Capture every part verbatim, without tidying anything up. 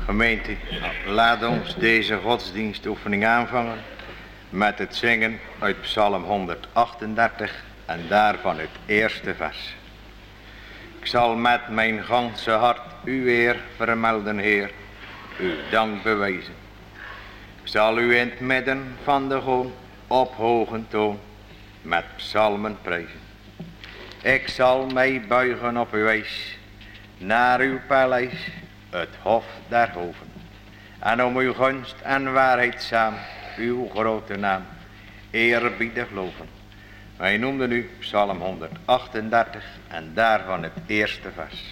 Gemeente, laat ons deze godsdienstoefening aanvangen met het zingen uit Psalm honderdachtendertig en daarvan het eerste vers. Ik zal met mijn ganse hart uw eer vermelden, Heer, uw dank bewijzen. Ik zal u in het midden van de goon op hoge toon met psalmen prijzen. Ik zal mij buigen op uw wijs, naar uw paleis, het hof der hoven. En om uw gunst en waarheid samen, uw grote naam, eerbiedig loven. Wij noemden u Psalm honderdachtendertig en daarvan het eerste vers.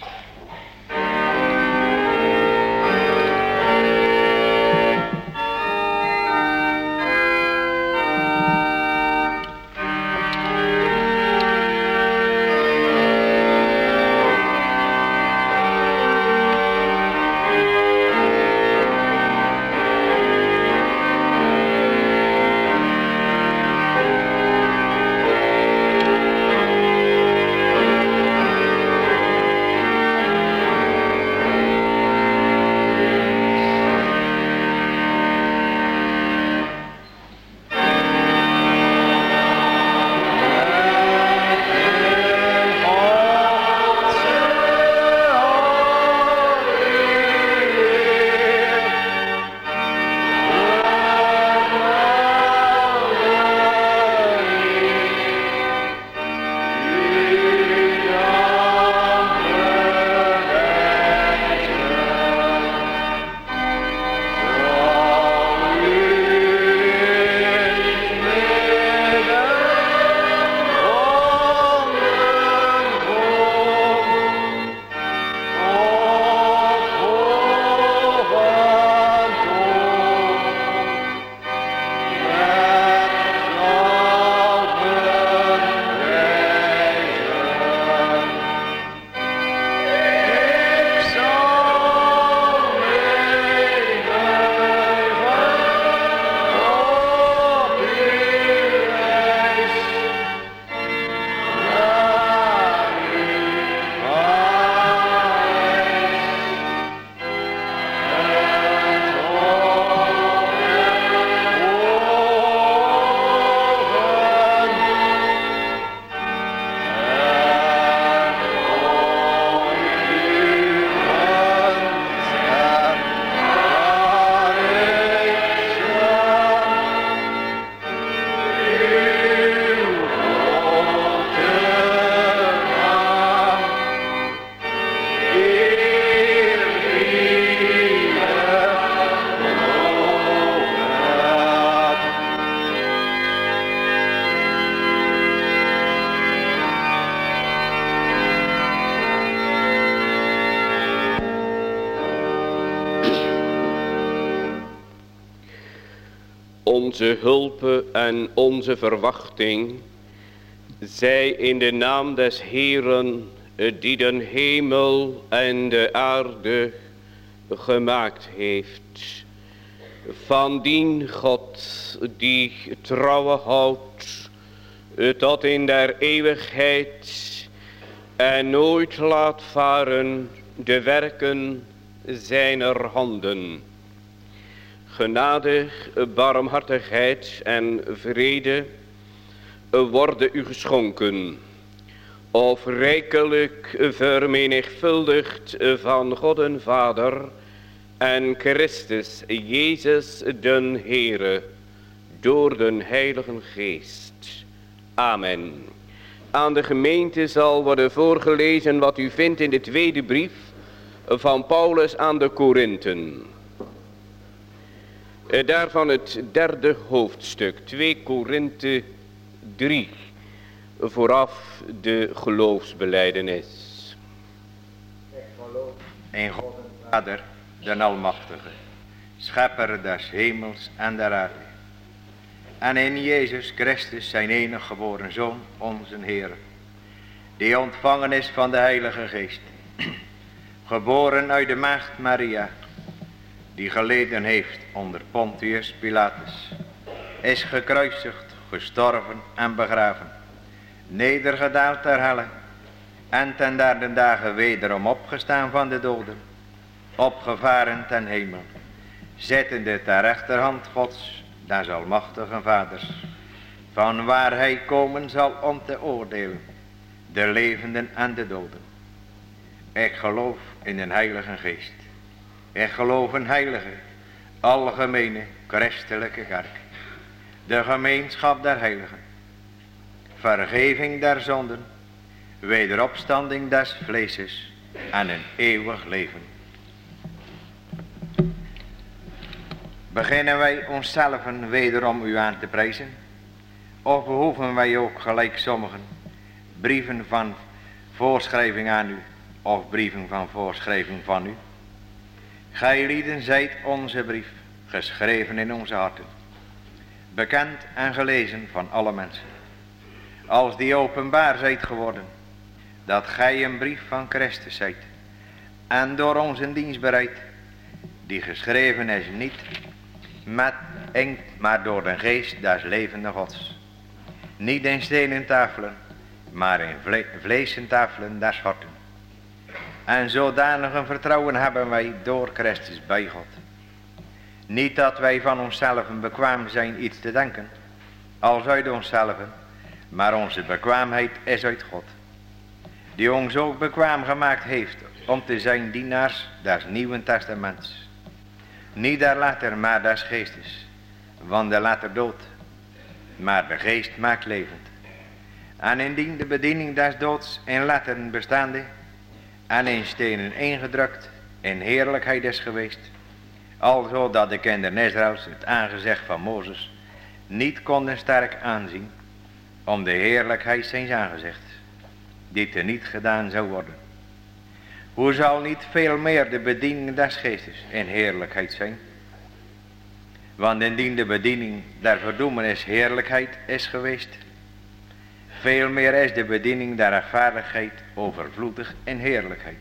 Onze hulp en onze verwachting zij in de naam des Heeren, die den hemel en de aarde gemaakt heeft. Van dien God die trouwe houdt tot in der eeuwigheid en nooit laat varen de werken zijner handen. Genade, barmhartigheid en vrede worden u geschonken, of rijkelijk vermenigvuldigd van God en Vader en Christus Jezus den Heere, door den Heiligen Geest. Amen. Aan de gemeente zal worden voorgelezen wat u vindt in de tweede brief van Paulus aan de Korinthen. Daarvan het derde hoofdstuk, twee Korinthe drie, vooraf de geloofsbelijdenis. Ik geloof in God en Vader, den Almachtige, schepper des hemels en der aarde, en in Jezus Christus zijn enige geboren Zoon, onze Heer, die ontvangen is van de Heilige Geest, geboren uit de maagd Maria, die geleden heeft onder Pontius Pilatus, is gekruisigd, gestorven en begraven, nedergedaald ter helle, en ten derde dagen wederom opgestaan van de doden, opgevaren ten hemel, zittende ter rechterhand Gods, des almachtigen Vaders, van waar hij komen zal om te oordelen, de levenden en de doden. Ik geloof in een heilige geest. Ik geloof in heilige, algemene, christelijke kerk, de gemeenschap der heiligen, vergeving der zonden, wederopstanding des vleeses en een eeuwig leven. Beginnen wij onszelf wederom u aan te prijzen, of behoeven wij ook gelijk sommigen brieven van voorschrijving aan u, of brieven van voorschrijving van u? Gij lieden zijt onze brief, geschreven in onze harten, bekend en gelezen van alle mensen, als die openbaar zijt geworden, dat gij een brief van Christus zijt, en door ons een dienst bereid, die geschreven is niet met inkt, maar door de geest des levende Gods, niet in stenen tafelen, maar in vle vleesen tafelen des harten. En zodanig een vertrouwen hebben wij door Christus bij God. Niet dat wij van onszelf bekwaam zijn iets te denken, als uit onszelf, maar onze bekwaamheid is uit God, die ons ook bekwaam gemaakt heeft om te zijn dienaars des Nieuwen Testaments. Niet der letter, maar des geestes, want de letter doodt, maar de geest maakt levend. En indien de bediening des doods in letteren bestaande en in stenen ingedrukt in heerlijkheid is geweest, alzo dat de kinderen Israëls het aangezicht van Mozes niet konden sterk aanzien om de heerlijkheid zijns aangezichts, die teniet gedaan zou worden. Hoe zal niet veel meer de bediening des geestes in heerlijkheid zijn? Want indien de bediening der verdoemenis heerlijkheid is geweest, veel meer is de bediening der rechtvaardigheid overvloedig in heerlijkheid.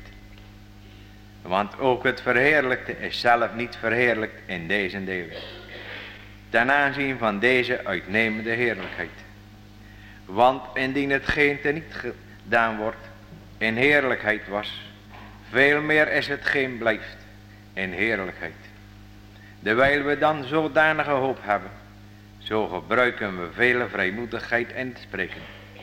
Want ook het verheerlijkte is zelf niet verheerlijkt in deze delen, ten aanzien van deze uitnemende heerlijkheid. Want indien hetgeen teniet gedaan wordt in heerlijkheid was, veel meer is hetgeen blijft in heerlijkheid. Dewijl we dan zodanige hoop hebben, zo gebruiken we vele vrijmoedigheid in te spreken.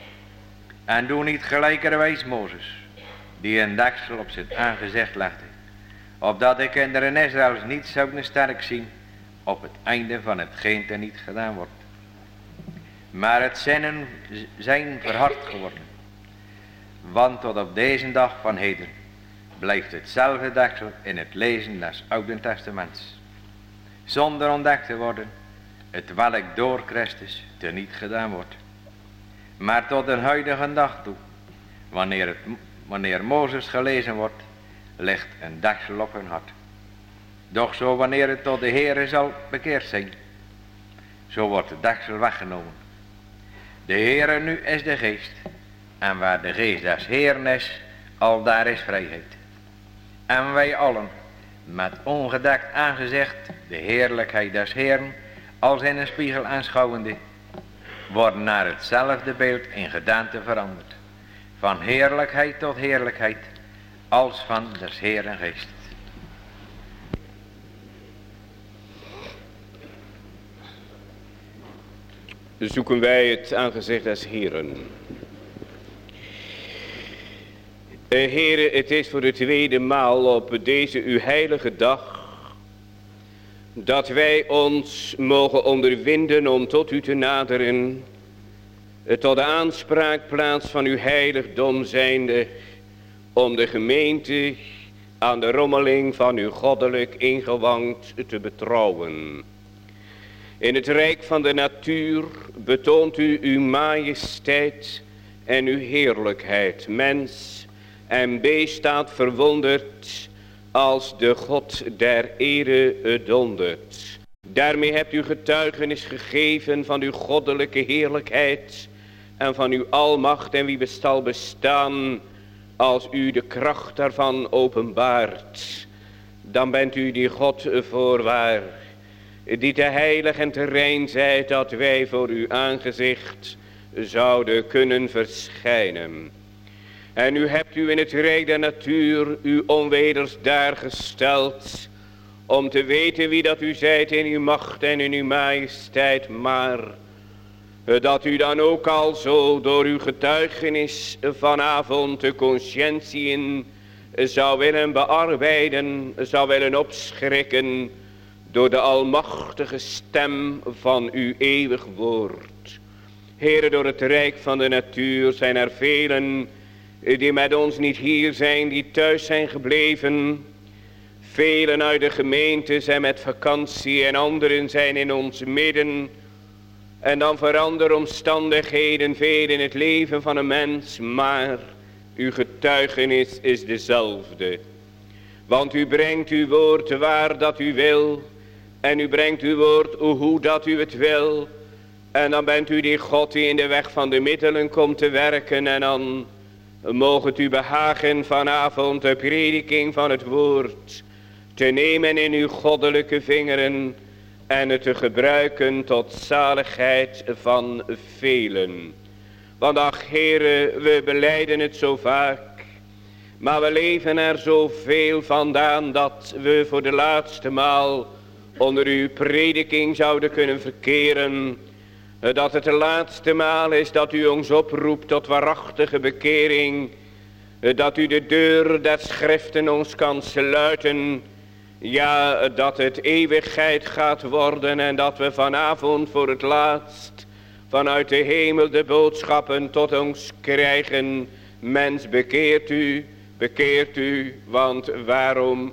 En doe niet gelijkerwijs Mozes, die een deksel op zijn aangezicht legde, opdat de kinderen Israëls niet zouden sterk zien op het einde van hetgeen teniet gedaan wordt. Maar het zinnen zijn verhard geworden, want tot op deze dag van heden blijft hetzelfde deksel in het lezen des Oude Testaments, zonder ontdekt te worden, het welk door Christus teniet gedaan wordt. Maar tot een huidige dag toe, wanneer, het, wanneer Mozes gelezen wordt, ligt een deksel op hun hart. Doch zo wanneer het tot de Heere zal bekeerd zijn, zo wordt de deksel weggenomen. De Heere nu is de geest, en waar de geest des Heeren is, al daar is vrijheid. En wij allen, met ongedekt aangezicht, de heerlijkheid des Heeren, als in een spiegel aanschouwende, worden naar hetzelfde beeld in gedaante veranderd, van heerlijkheid tot heerlijkheid, als van des Heeren geest. Zoeken wij het aangezicht des Heeren. Heere, het is voor de tweede maal op deze uw heilige dag dat wij ons mogen onderwinden om tot u te naderen, tot de aanspraakplaats van uw heiligdom zijnde, om de gemeente aan de rommeling van uw goddelijk ingewand te betrouwen. In het rijk van de natuur betoont u uw majesteit en uw heerlijkheid. Mens en beest staat verwonderd als de God der ere dondert. Daarmee hebt u getuigenis gegeven van uw goddelijke heerlijkheid en van uw almacht, en wie bestal bestaan als u de kracht daarvan openbaart. Dan bent u die God voorwaar, die te heilig en te rein zijt, dat wij voor uw aangezicht zouden kunnen verschijnen. En u hebt u in het rijk der natuur uw onweders daar gesteld, om te weten wie dat u zijt in uw macht en in uw majesteit, maar dat u dan ook al zo door uw getuigenis vanavond de consciëntieën zou willen bearbeiden, zou willen opschrikken door de almachtige stem van uw eeuwig woord. Heere, door het rijk van de natuur zijn er velen die met ons niet hier zijn, die thuis zijn gebleven. Velen uit de gemeente zijn met vakantie en anderen zijn in ons midden. En dan veranderen omstandigheden veel in het leven van een mens, maar uw getuigenis is dezelfde. Want u brengt uw woord waar dat u wil, en u brengt uw woord hoe dat u het wil. En dan bent u die God die in de weg van de middelen komt te werken, en dan mogen het u behagen vanavond de prediking van het woord te nemen in uw goddelijke vingeren en het te gebruiken tot zaligheid van velen. Want ach, Heere, we belijden het zo vaak, maar we leven er zoveel vandaan dat we voor de laatste maal onder uw prediking zouden kunnen verkeren. Dat het de laatste maal is dat u ons oproept tot waarachtige bekering. Dat u de deur der schriften ons kan sluiten. Ja, dat het eeuwigheid gaat worden en dat we vanavond voor het laatst vanuit de hemel de boodschappen tot ons krijgen. Mens, bekeert u, bekeert u, want waarom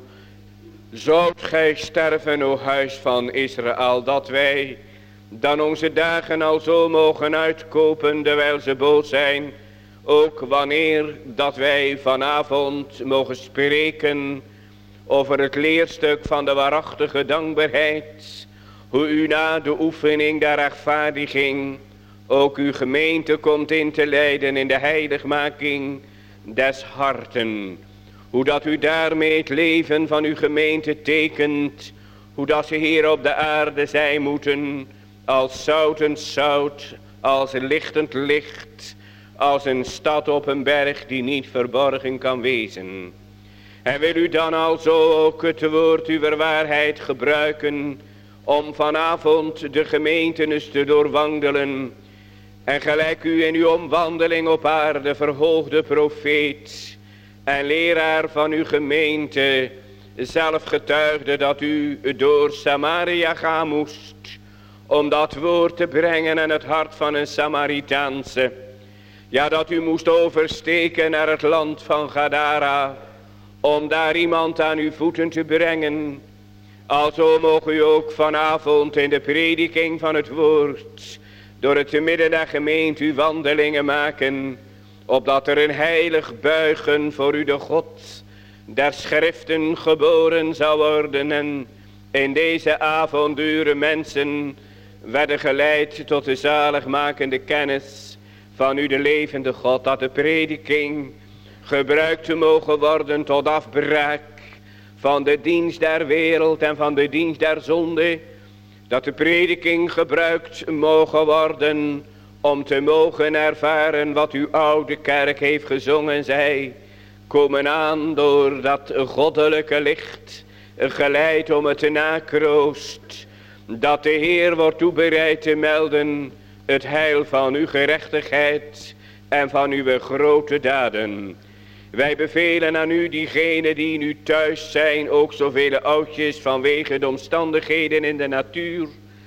zoudt gij sterven, o huis van Israël, dat wij dan onze dagen al zo mogen uitkopen terwijl ze boos zijn. Ook wanneer dat wij vanavond mogen spreken over het leerstuk van de waarachtige dankbaarheid. Hoe u na de oefening der rechtvaardiging ook uw gemeente komt in te leiden in de heiligmaking des harten. Hoe dat u daarmee het leven van uw gemeente tekent. Hoe dat ze hier op de aarde zijn moeten als zoutend zout, als lichtend licht, als een stad op een berg die niet verborgen kan wezen. En wil u dan alzo ook het woord uw waarheid gebruiken om vanavond de gemeente eens te doorwandelen. En gelijk u in uw omwandeling op aarde verhoogde profeet en leraar van uw gemeente zelf getuigde dat u door Samaria gaan moest om dat woord te brengen aan het hart van een Samaritaanse. Ja, dat u moest oversteken naar het land van Gadara, om daar iemand aan uw voeten te brengen. Alzo mogen u ook vanavond in de prediking van het woord door het te midden der gemeente uw wandelingen maken, opdat er een heilig buigen voor u de God der schriften geboren zou worden. En in deze avonduren mensen werden geleid tot de zaligmakende kennis van u de levende God, dat de prediking gebruikt te mogen worden tot afbraak van de dienst der wereld en van de dienst der zonde. Dat de prediking gebruikt mogen worden om te mogen ervaren wat uw oude kerk heeft gezongen. Zij komen aan door dat goddelijke licht, geleid om het nakroost, dat de Heer wordt toebereid te melden het heil van uw gerechtigheid en van uw grote daden. Wij bevelen aan u, diegenen die nu thuis zijn, ook zoveel oudjes vanwege de omstandigheden in de natuur,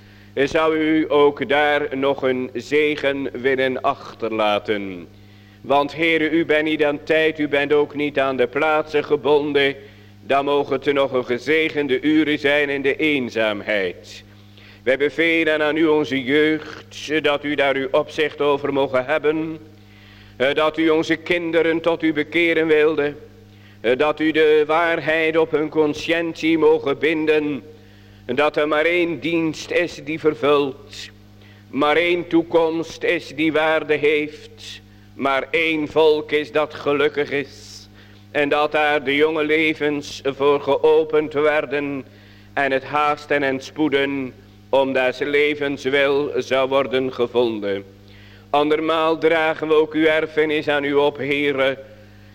zou u ook daar nog een zegen willen achterlaten. Want Heere, u bent niet aan tijd, u bent ook niet aan de plaatsen gebonden. Dan mogen het er nog een gezegende uren zijn in de eenzaamheid. Wij bevelen aan u onze jeugd, dat u daar uw opzicht over mogen hebben. Dat u onze kinderen tot u bekeren wilde. Dat u de waarheid op hun conscientie mogen binden. Dat er maar één dienst is die vervult. Maar één toekomst is die waarde heeft. Maar één volk is dat gelukkig is. En dat daar de jonge levens voor geopend werden. En het haasten en spoeden om des levens wil zou worden gevonden. Andermaal dragen we ook uw erfenis aan u op, Heere.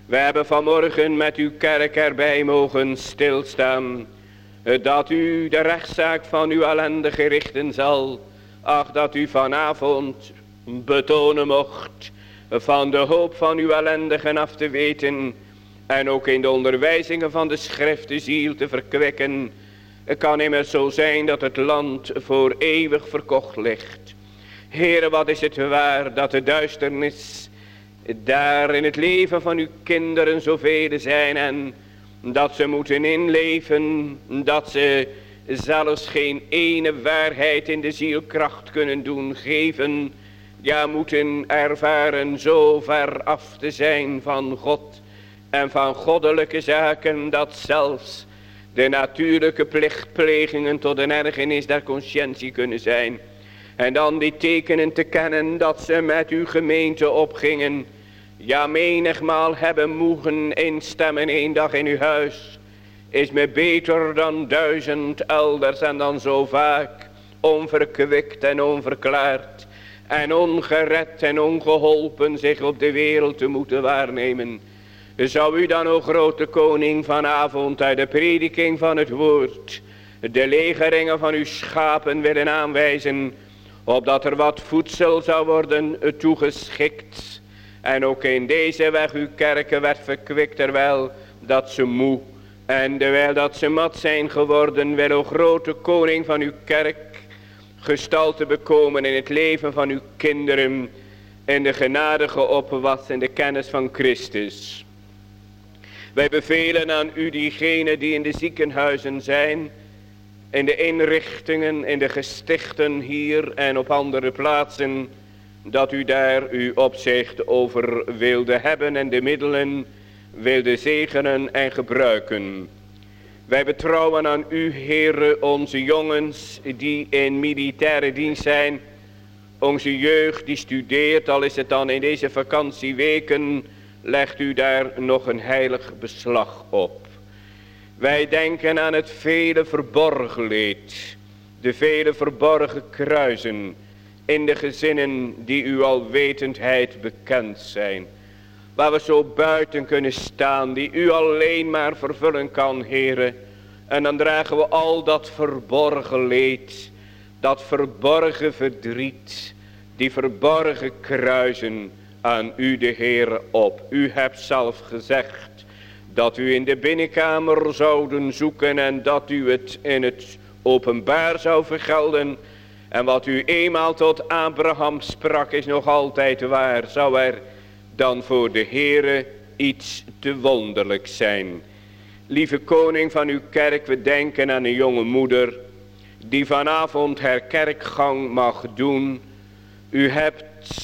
We hebben vanmorgen met uw kerk erbij mogen stilstaan, dat u de rechtszaak van uw ellendige richten zal. Ach, dat u vanavond betonen mocht van de hoop van uw ellendigen af te weten en ook in de onderwijzingen van de schrift de ziel te verkwikken. Het kan immers zo zijn dat het land voor eeuwig verkocht ligt. Heere, wat is het waar dat de duisternis daar in het leven van uw kinderen zoveel zijn en dat ze moeten inleven, dat ze zelfs geen ene waarheid in de zielkracht kunnen doen geven, ja, moeten ervaren zo ver af te zijn van God en van goddelijke zaken, dat zelfs de natuurlijke plichtplegingen tot een ergernis der conscientie kunnen zijn. En dan die tekenen te kennen dat ze met uw gemeente opgingen. Ja, menigmaal hebben mogen instemmen één dag in uw huis is me beter dan duizend elders en dan zo vaak onverkwikt en onverklaard en ongered en ongeholpen zich op de wereld te moeten waarnemen. Zou u dan, o grote koning, vanavond uit de prediking van het woord de legeringen van uw schapen willen aanwijzen, opdat er wat voedsel zou worden toegeschikt. En ook in deze weg uw kerken werd verkwikt, terwijl dat ze moe en terwijl dat ze mat zijn geworden, wil, o grote koning van uw kerk, gestalte bekomen in het leven van uw kinderen, in de genadige opwas en de kennis van Christus. Wij bevelen aan u diegenen die in de ziekenhuizen zijn, in de inrichtingen, in de gestichten hier en op andere plaatsen, dat u daar uw opzicht over wilde hebben en de middelen wilde zegenen en gebruiken. Wij betrouwen aan u, Heere, onze jongens die in militaire dienst zijn, onze jeugd die studeert, al is het dan in deze vakantieweken, legt u daar nog een heilig beslag op. Wij denken aan het vele verborgen leed, de vele verborgen kruisen in de gezinnen die uw alwetendheid bekend zijn, waar we zo buiten kunnen staan, die u alleen maar vervullen kan, Heere. En dan dragen we al dat verborgen leed, dat verborgen verdriet, die verborgen kruisen aan u, de Heere, op. U hebt zelf gezegd dat u in de binnenkamer zouden zoeken en dat u het in het openbaar zou vergelden. En wat u eenmaal tot Abraham sprak is nog altijd waar. Zou er dan voor de Heere iets te wonderlijk zijn? Lieve koning van uw kerk, we denken aan een jonge moeder die vanavond haar kerkgang mag doen. U hebt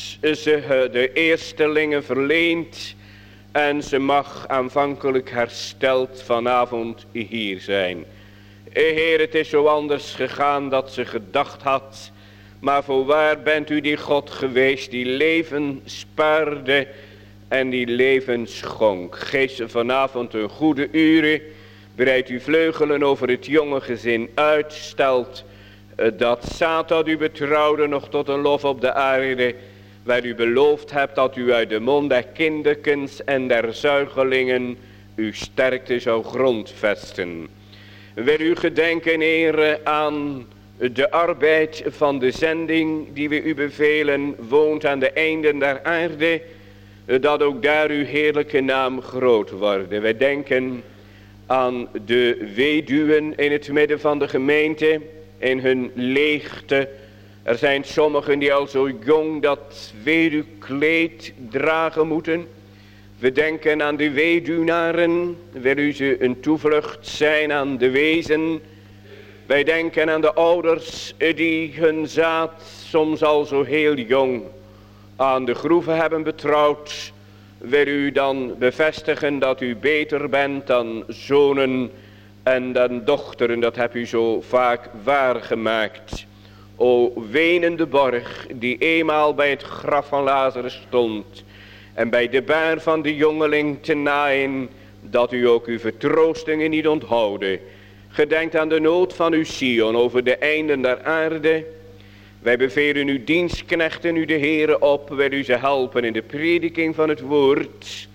ze de eerstelingen verleend en ze mag aanvankelijk hersteld vanavond hier zijn. Heer, het is zo anders gegaan dat ze gedacht had, maar voorwaar bent u die God geweest die leven spaarde en die leven schonk. Geef ze vanavond een goede uren, breid uw vleugelen over het jonge gezin uit, stelt dat zaad dat u betrouwde nog tot een lof op de aarde, waar u beloofd hebt dat u uit de mond der kinderkens en der zuigelingen uw sterkte zou grondvesten. Wil u gedenken, Heere, aan de arbeid van de zending die we u bevelen, woont aan de einden der aarde, dat ook daar uw heerlijke naam groot wordt. Wij denken aan de weduwen in het midden van de gemeente, in hun leegte. Er zijn sommigen die al zo jong dat weduwkleed dragen moeten. We denken aan de weduwnaren, wil u ze een toevlucht zijn aan de wezen. Wij denken aan de ouders die hun zaad soms al zo heel jong aan de groeven hebben betrouwd. Wil u dan bevestigen dat u beter bent dan zonen en dan dochteren, dat heb u zo vaak waargemaakt. O wenende borg die eenmaal bij het graf van Lazarus stond en bij de baar van de jongeling te naaien, dat u ook uw vertroostingen niet onthouden. Gedenkt aan de nood van uw Sion over de einden der aarde. Wij bevelen uw dienstknechten u de Heere op, wil u ze helpen in de prediking van het woord.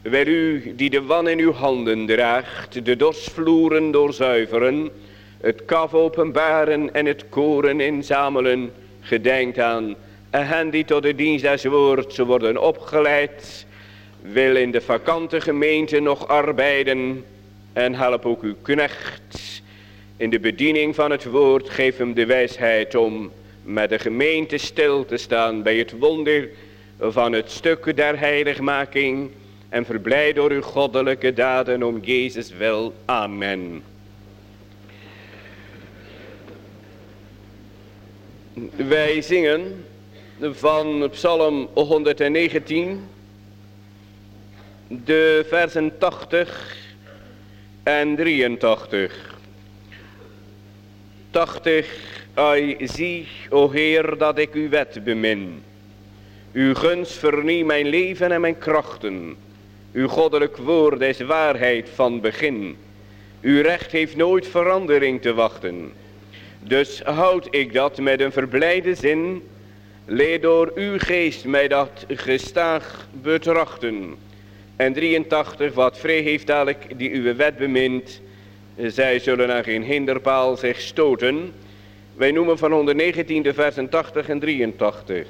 Wel u die de wan in uw handen draagt, de dorsvloeren doorzuiveren, het kaf openbaren en het koren inzamelen, gedenkt aan hen die tot de dienst des woords worden opgeleid, wil in de vakante gemeente nog arbeiden en help ook uw knecht in de bediening van het woord. Geef hem de wijsheid om met de gemeente stil te staan bij het wonder van het stuk der heiligmaking en verblijd door uw goddelijke daden om Jezus wil. Amen. Wij zingen van Psalm honderdnegentien de versen tachtig en drieëntachtig. tachtig. Ai, zie, o Heer, dat ik uw wet bemin. Uw gunst vernieuwt mijn leven en mijn krachten. Uw goddelijk woord is waarheid van begin. Uw recht heeft nooit verandering te wachten. Dus houd ik dat met een verblijde zin. Leer door uw geest mij dat gestaag betrachten. En drieëntachtig, wat vrij heeft dadelijk die uw wet bemint. Zij zullen aan geen hinderpaal zich stoten. Wij noemen van honderdnegentien de versen tachtig en drieëntachtig.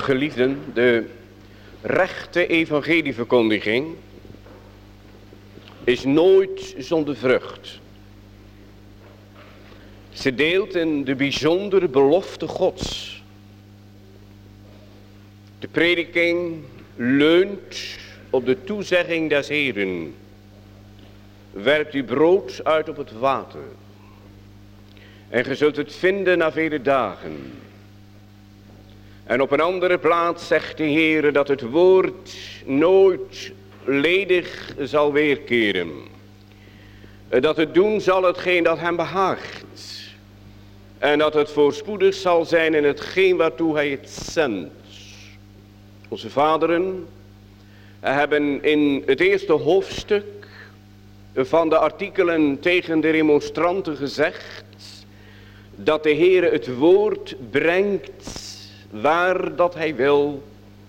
Geliefden, de rechte evangelieverkondiging is nooit zonder vrucht. Ze deelt in de bijzondere belofte Gods. De prediking leunt op de toezegging des Heeren. Werpt uw brood uit op het water. En ge zult het vinden na vele dagen. En op een andere plaats zegt de Heer dat het woord nooit ledig zal weerkeren. Dat het doen zal hetgeen dat hem behaagt. En dat het voorspoedig zal zijn in hetgeen waartoe hij het zendt. Onze vaderen hebben in het eerste hoofdstuk van de artikelen tegen de remonstranten gezegd dat de Heer het woord brengt waar dat hij wil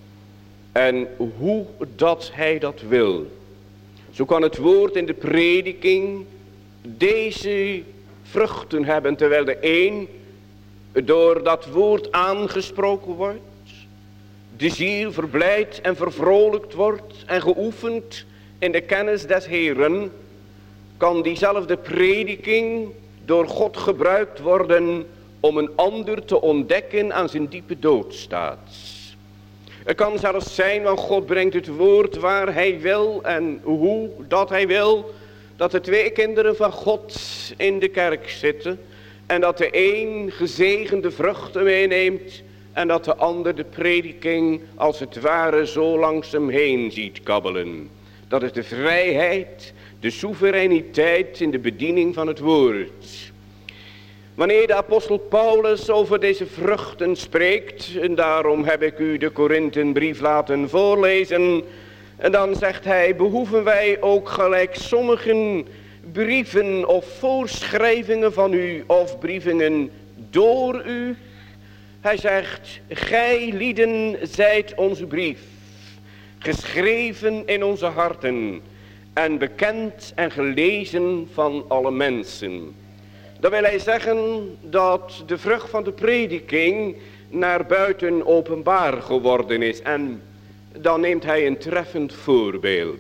en hoe dat hij dat wil. Zo kan het woord in de prediking deze vruchten hebben, terwijl de een door dat woord aangesproken wordt, de ziel verblijd en vervrolijkt wordt en geoefend in de kennis des Heeren, kan diezelfde prediking door God gebruikt worden om een ander te ontdekken aan zijn diepe doodstaat. Het kan zelfs zijn, want God brengt het woord waar hij wil en hoe dat hij wil, dat de twee kinderen van God in de kerk zitten en dat de een gezegende vruchten meeneemt en dat de ander de prediking als het ware zo langs hem heen ziet kabbelen. Dat is de vrijheid, de soevereiniteit in de bediening van het woord. Wanneer de apostel Paulus over deze vruchten spreekt, en daarom heb ik u de Korintenbrief laten voorlezen, en dan zegt hij, behoeven wij ook gelijk sommige brieven of voorschrijvingen van u, of brievingen door u. Hij zegt, gij lieden zijt onze brief, geschreven in onze harten en bekend en gelezen van alle mensen. Dan wil hij zeggen dat de vrucht van de prediking naar buiten openbaar geworden is. En dan neemt hij een treffend voorbeeld.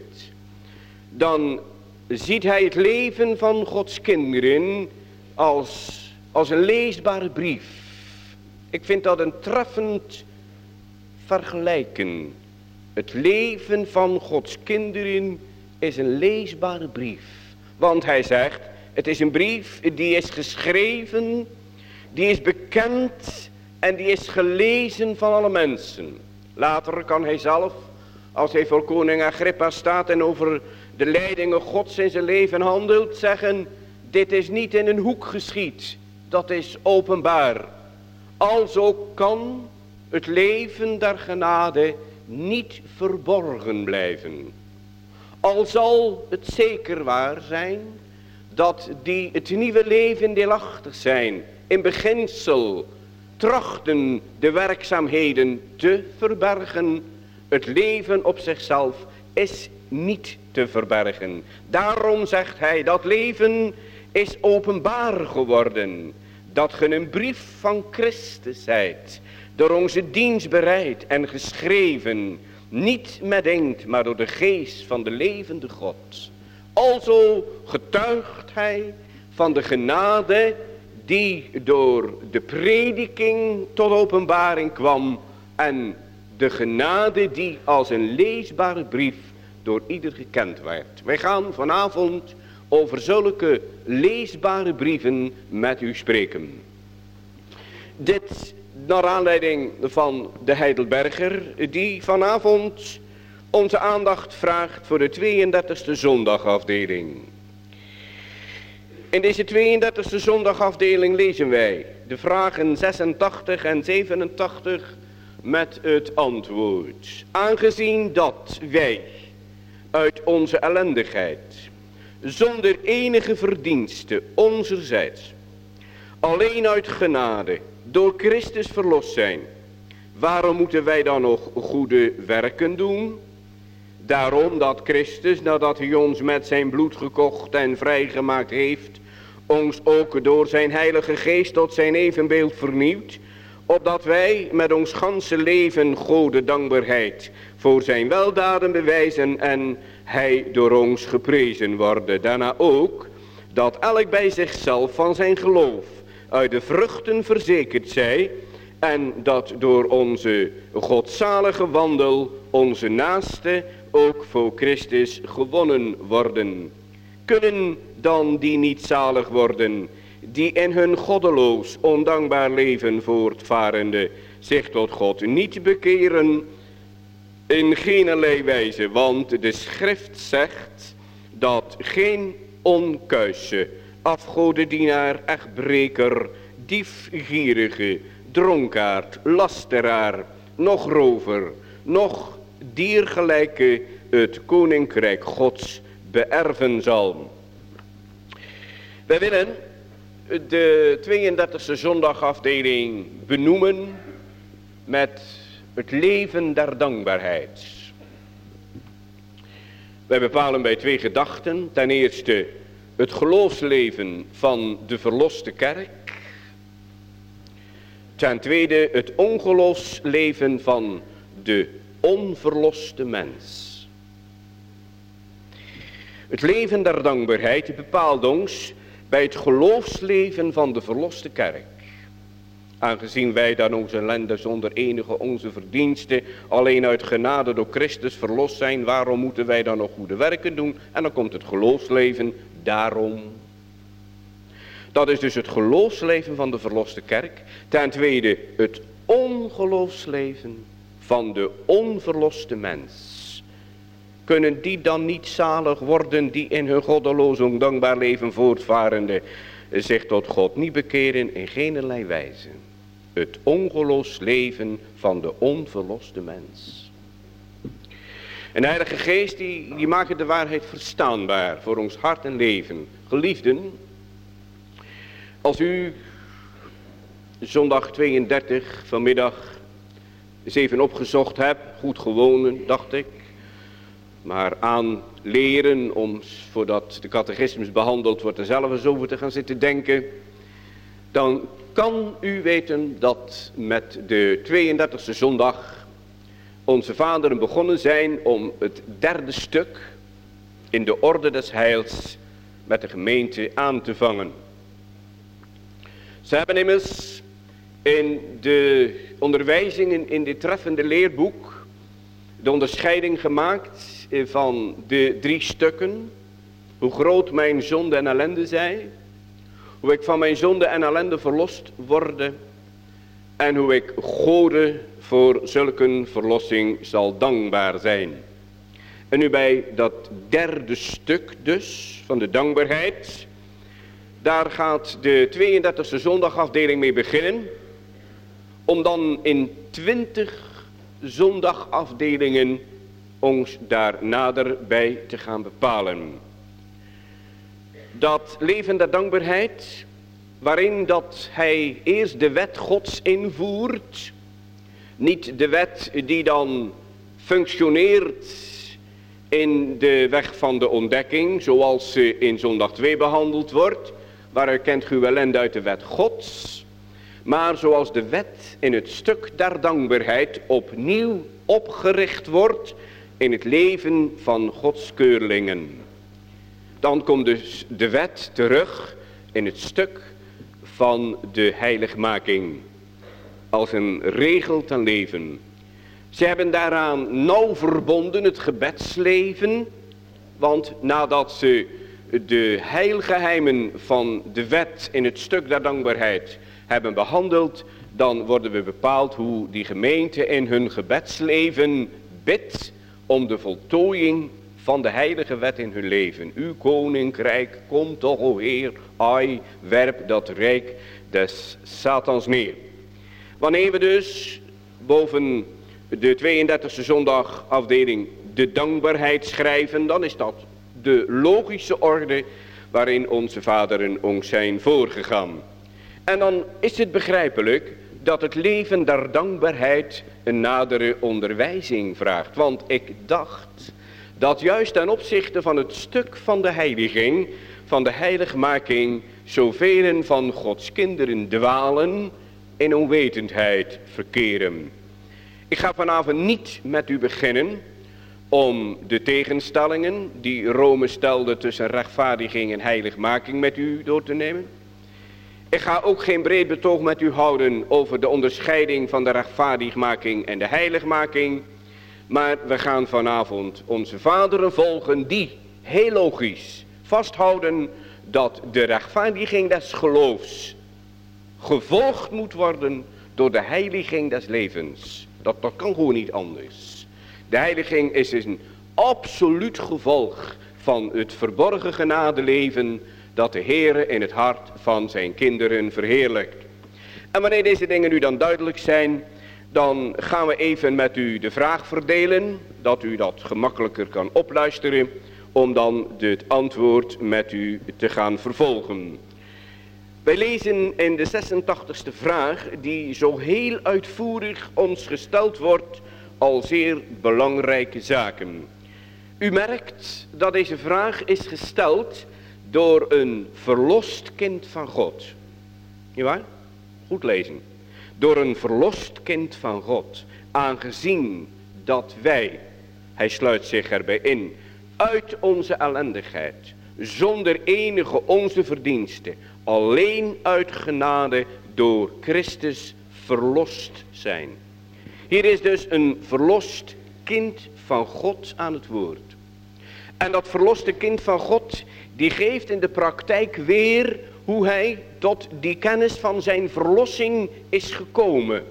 Dan ziet hij het leven van Gods kinderen als, als een leesbare brief. Ik vind dat een treffend vergelijken. Het leven van Gods kinderen is een leesbare brief. Want hij zegt, het is een brief die is geschreven, die is bekend en die is gelezen van alle mensen. Later kan hij zelf, als hij voor koning Agrippa staat en over de leidingen Gods in zijn leven handelt, zeggen, dit is niet in een hoek geschied, dat is openbaar. Alzo kan het leven der genade niet verborgen blijven. Al zal het zeker waar zijn dat die het nieuwe leven deelachtig zijn, in beginsel trachten de werkzaamheden te verbergen, het leven op zichzelf is niet te verbergen. Daarom zegt hij, dat leven is openbaar geworden, dat ge een brief van Christus zijt, door onze dienst bereid en geschreven, niet met inkt, maar door de geest van de levende God. Alzo getuigt hij van de genade die door de prediking tot openbaring kwam en de genade die als een leesbare brief door ieder gekend werd. Wij gaan vanavond over zulke leesbare brieven met u spreken. Dit naar aanleiding van de Heidelberger die vanavond onze aandacht vraagt voor de tweeëndertigste zondagafdeling. In deze tweeëndertigste zondagafdeling lezen wij de vragen zesentachtig en zevenentachtig met het antwoord. Aangezien dat wij uit onze ellendigheid, zonder enige verdienste onzerzijds, alleen uit genade door Christus verlost zijn, waarom moeten wij dan nog goede werken doen? Daarom dat Christus, nadat hij ons met zijn bloed gekocht en vrijgemaakt heeft, ons ook door zijn heilige geest tot zijn evenbeeld vernieuwt, opdat wij met ons ganse leven Gode dankbaarheid voor zijn weldaden bewijzen en hij door ons geprezen worden. Daarna ook dat elk bij zichzelf van zijn geloof uit de vruchten verzekerd zij en dat door onze godzalige wandel onze naaste ook voor Christus gewonnen worden. Kunnen dan die niet zalig worden, die in hun goddeloos, ondankbaar leven voortvarende zich tot God niet bekeren in geenerlei wijze, want de schrift zegt dat geen onkuise, afgodendienaar, echtbreker, diefgierige, dronkaard, lasteraar, nog rover, nog diergelijke het koninkrijk Gods beërven zal. Wij willen de tweeëndertigste zondagafdeling benoemen met het leven der dankbaarheid. Wij bepalen bij twee gedachten. Ten eerste het geloofsleven van de verloste kerk. Ten tweede het ongeloofsleven van de onverloste mens. Het leven der dankbaarheid bepaalt ons bij het geloofsleven van de verloste kerk. Aangezien wij dan onze ellende zonder enige onze verdiensten alleen uit genade door Christus verlost zijn, waarom moeten wij dan nog goede werken doen? En dan komt het geloofsleven daarom. Dat is dus het geloofsleven van de verloste kerk. Ten tweede het ongeloofsleven van de onverloste mens. Kunnen die dan niet zalig worden die in hun goddeloos ondankbaar leven voortvarende zich tot God niet bekeren in geenerlei wijze? Het ongeloofsleven van de onverloste mens. En de Heilige Geest die, die maakt de waarheid verstaanbaar voor ons hart en leven. Geliefden, als u zondag tweeëndertig vanmiddag eens even opgezocht hebt, goed gewonnen, dacht ik, maar aan leren om, voordat de catechismus behandeld wordt, er zelf eens over te gaan zitten denken, dan kan u weten dat met de tweeëndertigste zondag onze vaderen begonnen zijn om het derde stuk in de orde des heils met de gemeente aan te vangen. Ze hebben immers in de onderwijzingen in dit treffende leerboek de onderscheiding gemaakt van de drie stukken. Hoe groot mijn zonde en ellende zijn. Hoe ik van mijn zonde en ellende verlost worde. En hoe ik Gode voor zulke verlossing zal dankbaar zijn. En nu bij dat derde stuk dus van de dankbaarheid. Daar gaat de tweeëndertigste zondagafdeling mee beginnen. Om dan in twintig zondagafdelingen ons daar nader bij te gaan bepalen. Dat leven der dankbaarheid, waarin dat hij eerst de wet Gods invoert. Niet de wet die dan functioneert in de weg van de ontdekking, zoals ze in zondag twee behandeld wordt. Waar erkent u ellende uit de wet Gods. Maar zoals de wet in het stuk der dankbaarheid opnieuw opgericht wordt in het leven van Gods keurlingen. Dan komt dus de wet terug in het stuk van de heiligmaking. Als een regel ten leven. Ze hebben daaraan nauw verbonden het gebedsleven. Want nadat ze de heilgeheimen van de wet in het stuk der dankbaarheid hebben behandeld, dan worden we bepaald hoe die gemeente in hun gebedsleven bidt om de voltooiing van de heilige wet in hun leven. Uw koninkrijk komt toch, o Heer, ai, werp dat rijk des Satans neer. Wanneer we dus boven de tweeëndertigste zondagafdeling de dankbaarheid schrijven, dan is dat de logische orde waarin onze vaderen ons zijn voorgegaan. En dan is het begrijpelijk dat het leven der dankbaarheid een nadere onderwijzing vraagt. Want ik dacht dat juist ten opzichte van het stuk van de heiliging, van de heiligmaking, zoveel van Gods kinderen dwalen in onwetendheid verkeren. Ik ga vanavond niet met u beginnen om de tegenstellingen die Rome stelde tussen rechtvaardiging en heiligmaking met u door te nemen. Ik ga ook geen breed betoog met u houden over de onderscheiding van de rechtvaardigmaking en de heiligmaking. Maar we gaan vanavond onze vaderen volgen die, heel logisch, vasthouden dat de rechtvaardiging des geloofs gevolgd moet worden door de heiliging des levens. Dat, dat kan gewoon niet anders. De heiliging is een absoluut gevolg van het verborgen genadeleven dat de Heere in het hart van zijn kinderen verheerlijkt. En wanneer deze dingen nu dan duidelijk zijn, dan gaan we even met u de vraag verdelen, dat u dat gemakkelijker kan opluisteren, om dan het antwoord met u te gaan vervolgen. Wij lezen in de zesentachtigste vraag, die zo heel uitvoerig ons gesteld wordt, al zeer belangrijke zaken. U merkt dat deze vraag is gesteld door een verlost kind van God. Niet waar? Goed lezen. Door een verlost kind van God. Aangezien dat wij, hij sluit zich erbij in, uit onze ellendigheid, zonder enige onze verdiensten, alleen uit genade door Christus verlost zijn. Hier is dus een verlost kind van God aan het woord. En dat verloste kind van God, die geeft in de praktijk weer hoe hij tot die kennis van zijn verlossing is gekomen.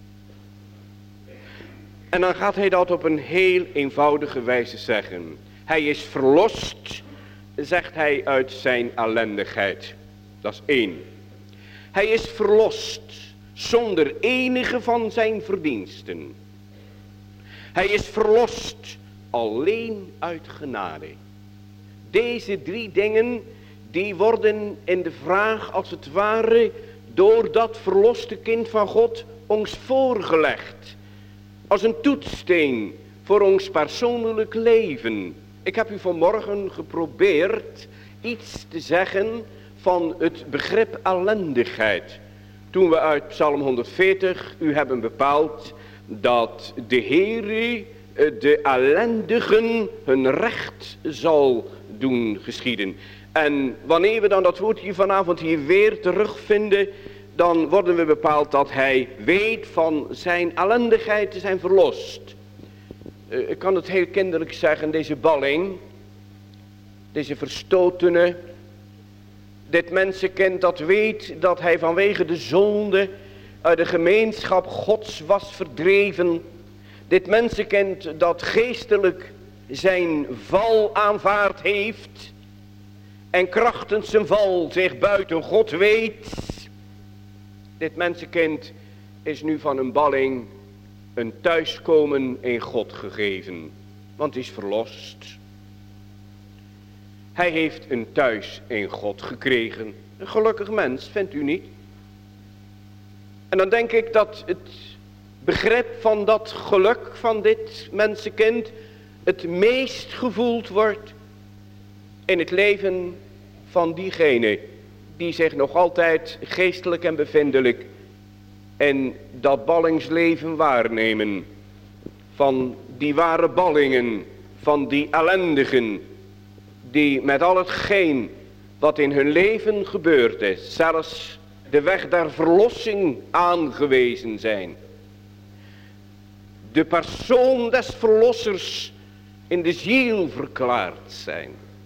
En dan gaat hij dat op een heel eenvoudige wijze zeggen. Hij is verlost, zegt hij, uit zijn ellendigheid. Dat is één. Hij is verlost zonder enige van zijn verdiensten. Hij is verlost alleen uit genade. Deze drie dingen, die worden in de vraag als het ware door dat verloste kind van God ons voorgelegd. Als een toetssteen voor ons persoonlijk leven. Ik heb u vanmorgen geprobeerd iets te zeggen van het begrip ellendigheid. Toen we uit Psalm honderdveertig u hebben bepaald dat de Heere de ellendigen hun recht zal doen geschieden. En wanneer we dan dat woord hier vanavond hier weer terugvinden, dan worden we bepaald dat hij weet van zijn ellendigheid te zijn verlost. Uh, ik kan het heel kinderlijk zeggen, deze balling, deze verstotene, dit mensenkind dat weet dat hij vanwege de zonde uit de gemeenschap Gods was verdreven. Dit mensenkind dat geestelijk zijn val aanvaard heeft en krachtens zijn val zich buiten God weet. Dit mensenkind is nu van een balling een thuiskomen in God gegeven, want hij is verlost. Hij heeft een thuis in God gekregen. Een gelukkig mens, vindt u niet? En dan denk ik dat het begrip van dat geluk van dit mensenkind het meest gevoeld wordt in het leven van diegene die zich nog altijd geestelijk en bevindelijk in dat ballingsleven waarnemen. Van die ware ballingen, van die ellendigen, die met al hetgeen wat in hun leven gebeurd is, zelfs de weg der verlossing aangewezen zijn. De persoon des verlossers in de ziel verklaard zijn.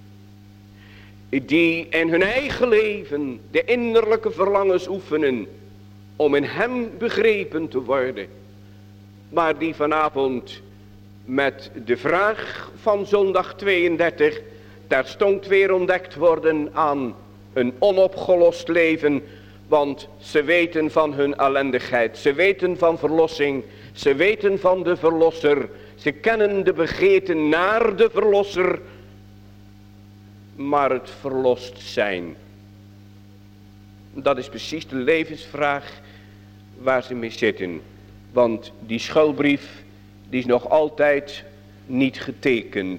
Die in hun eigen leven de innerlijke verlangens oefenen om in hem begrepen te worden. Maar die vanavond met de vraag van zondag tweeëndertig terstond weer ontdekt worden aan een onopgelost leven. Want ze weten van hun ellendigheid, ze weten van verlossing, ze weten van de verlosser. Ze kennen de begeerte naar de verlosser, maar het verlost zijn. Dat is precies de levensvraag waar ze mee zitten. Want die schuilbrief, die is nog altijd niet getekend.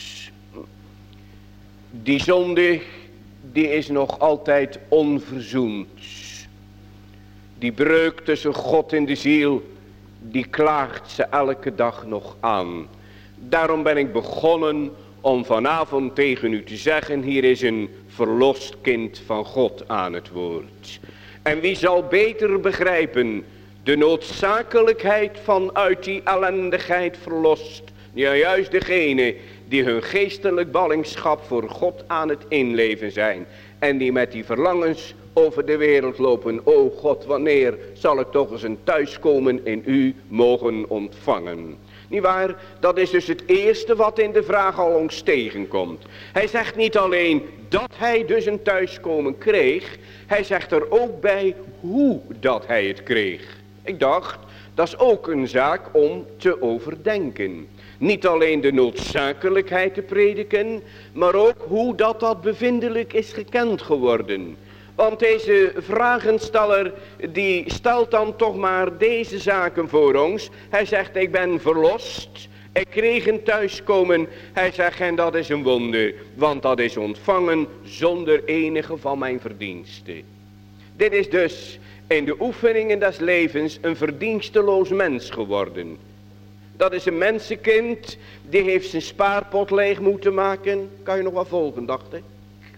Die zonde, die is nog altijd onverzoend. Die breuk tussen God en de ziel, die klaagt ze elke dag nog aan. Daarom ben ik begonnen om vanavond tegen u te zeggen, hier is een verlost kind van God aan het woord. En wie zal beter begrijpen de noodzakelijkheid van uit die ellendigheid verlost? Ja, juist degene die hun geestelijk ballingschap voor God aan het inleven zijn. En die met die verlangens over de wereld lopen. O God, wanneer zal ik toch eens een thuiskomen in u mogen ontvangen? Nietwaar? Dat is dus het eerste wat in de vraag al ons tegenkomt. Hij zegt niet alleen dat hij dus een thuiskomen kreeg. Hij zegt er ook bij hoe dat hij het kreeg. Ik dacht, dat is ook een zaak om te overdenken. Niet alleen de noodzakelijkheid te prediken, maar ook hoe dat dat bevindelijk is gekend geworden. Want deze vragensteller, die stelt dan toch maar deze zaken voor ons. Hij zegt, ik ben verlost, ik kreeg een thuiskomen. Hij zegt, en dat is een wonder, want dat is ontvangen zonder enige van mijn verdiensten. Dit is dus in de oefeningen des levens een verdiensteloos mens geworden. Dat is een mensenkind, die heeft zijn spaarpot leeg moeten maken. Kan je nog wat volgen, dacht ik?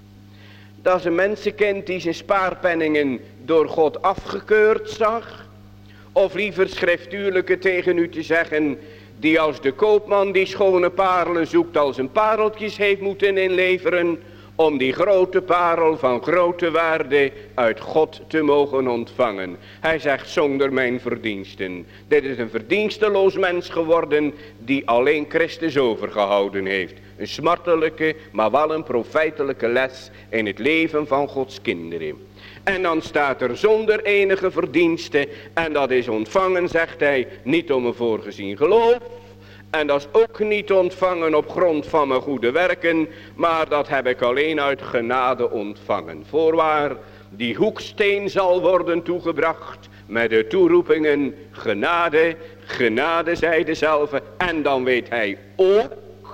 Dat is een mensenkind die zijn spaarpenningen door God afgekeurd zag. Of liever schriftuurlijke tegen u te zeggen, die als de koopman die schone parelen zoekt als een pareltjes heeft moeten inleveren, om die grote parel van grote waarde uit God te mogen ontvangen. Hij zegt, zonder mijn verdiensten. Dit is een verdiensteloos mens geworden, die alleen Christus overgehouden heeft. Een smartelijke, maar wel een profijtelijke les in het leven van Gods kinderen. En dan staat er zonder enige verdienste, en dat is ontvangen, zegt hij, niet om een voorgezien geloof. En dat is ook niet ontvangen op grond van mijn goede werken, maar dat heb ik alleen uit genade ontvangen. Voorwaar, die hoeksteen zal worden toegebracht met de toeroepingen genade, genade zij dezelfde. En dan weet hij ook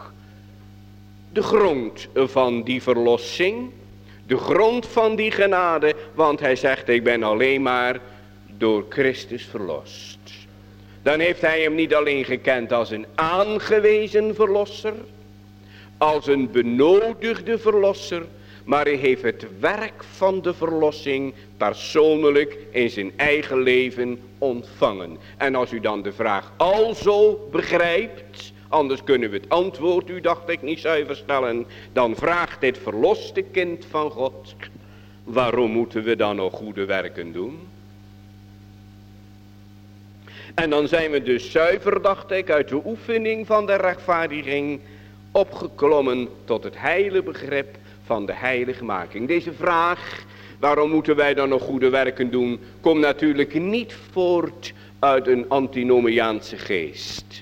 de grond van die verlossing, de grond van die genade, want hij zegt, ik ben alleen maar door Christus verlost. Dan heeft hij hem niet alleen gekend als een aangewezen verlosser, als een benodigde verlosser, maar hij heeft het werk van de verlossing persoonlijk in zijn eigen leven ontvangen. En als u dan de vraag alzo begrijpt, anders kunnen we het antwoord, u dacht ik, niet zuiver stellen, dan vraagt dit verloste kind van God, waarom moeten we dan nog goede werken doen? En dan zijn we dus zuiver, dacht ik, uit de oefening van de rechtvaardiging opgeklommen tot het heilige begrip van de heiligmaking. Deze vraag, waarom moeten wij dan nog goede werken doen, komt natuurlijk niet voort uit een antinomiaanse geest.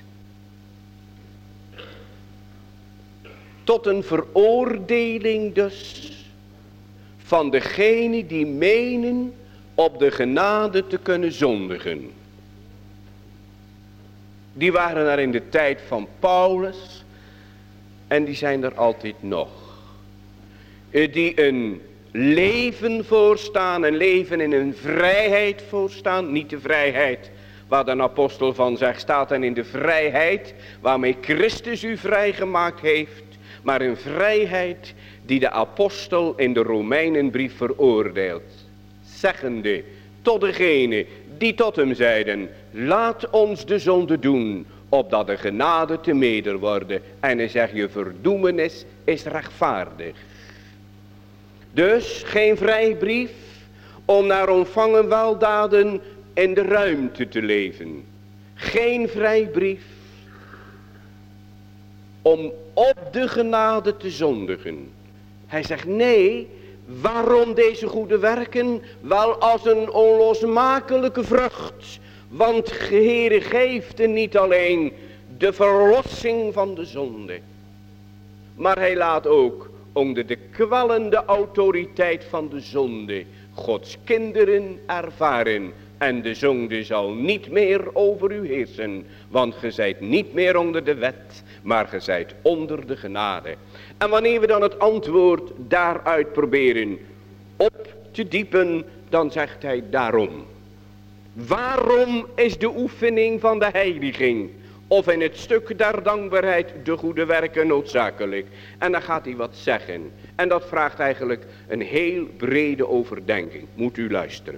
Tot een veroordeling dus van degenen die menen op de genade te kunnen zondigen. Die waren er in de tijd van Paulus en die zijn er altijd nog. Die een leven voorstaan, een leven in een vrijheid voorstaan. Niet de vrijheid waar de apostel van zegt, staat en in de vrijheid waarmee Christus u vrijgemaakt heeft. Maar een vrijheid die de apostel in de Romeinenbrief veroordeelt. Zeggende tot degene die tot hem zeiden, laat ons de zonde doen, opdat de genade te meerder worden. En hij zegt, je verdoemenis is rechtvaardig. Dus geen vrijbrief om naar ontvangen weldaden in de ruimte te leven. Geen vrijbrief om op de genade te zondigen. Hij zegt nee, waarom deze goede werken? Wel als een onlosmakelijke vrucht. Want Heere geeft er niet alleen de verlossing van de zonde. Maar hij laat ook onder de kwellende autoriteit van de zonde Gods kinderen ervaren. En de zonde zal niet meer over u heersen. Want ge zijt niet meer onder de wet, maar ge zijt onder de genade. En wanneer we dan het antwoord daaruit proberen op te diepen, dan zegt hij daarom. Waarom is de oefening van de heiliging of in het stuk der dankbaarheid de goede werken noodzakelijk? En dan gaat hij wat zeggen. En dat vraagt eigenlijk een heel brede overdenking. Moet u luisteren.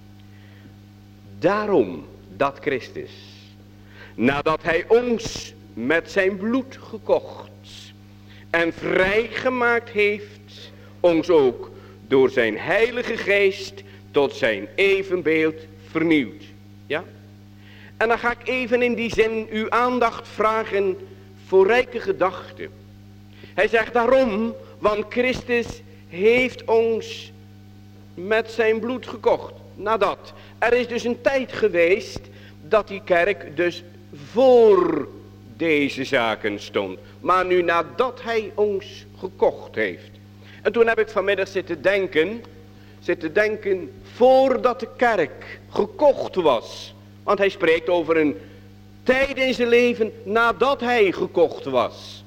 Daarom dat Christus, nadat hij ons met zijn bloed gekocht en vrijgemaakt heeft, ons ook door zijn heilige geest tot zijn evenbeeld vernieuwd. Ja? En dan ga ik even in die zin uw aandacht vragen voor rijke gedachten. Hij zegt daarom, want Christus heeft ons met zijn bloed gekocht. Nadat. Er is dus een tijd geweest dat die kerk dus voor deze zaken stond. Maar nu nadat hij ons gekocht heeft. En toen heb ik vanmiddag zitten denken. Zitten denken voordat de kerk gekocht was. Want hij spreekt over een tijd in zijn leven nadat hij gekocht was.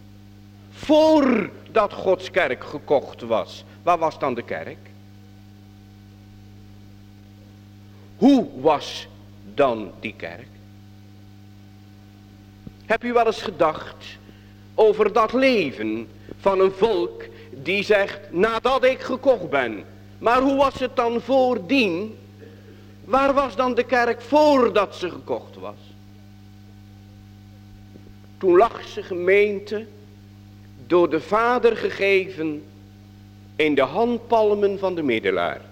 Voordat Gods kerk gekocht was. Waar was dan de kerk? Hoe was dan die kerk? Heb u wel eens gedacht over dat leven van een volk die zegt nadat ik gekocht ben. Maar hoe was het dan voordien? Waar was dan de kerk voordat ze gekocht was? Toen lag ze gemeente door de Vader gegeven in de handpalmen van de middelaar.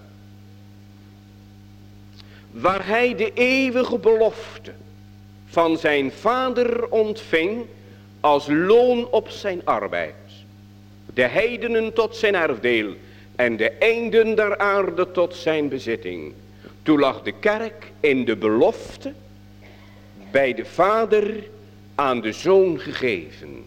Waar hij de eeuwige belofte van zijn Vader ontving als loon op zijn arbeid. De heidenen tot zijn erfdeel en de einden der aarde tot zijn bezitting. Toen lag de kerk in de belofte bij de Vader aan de Zoon gegeven.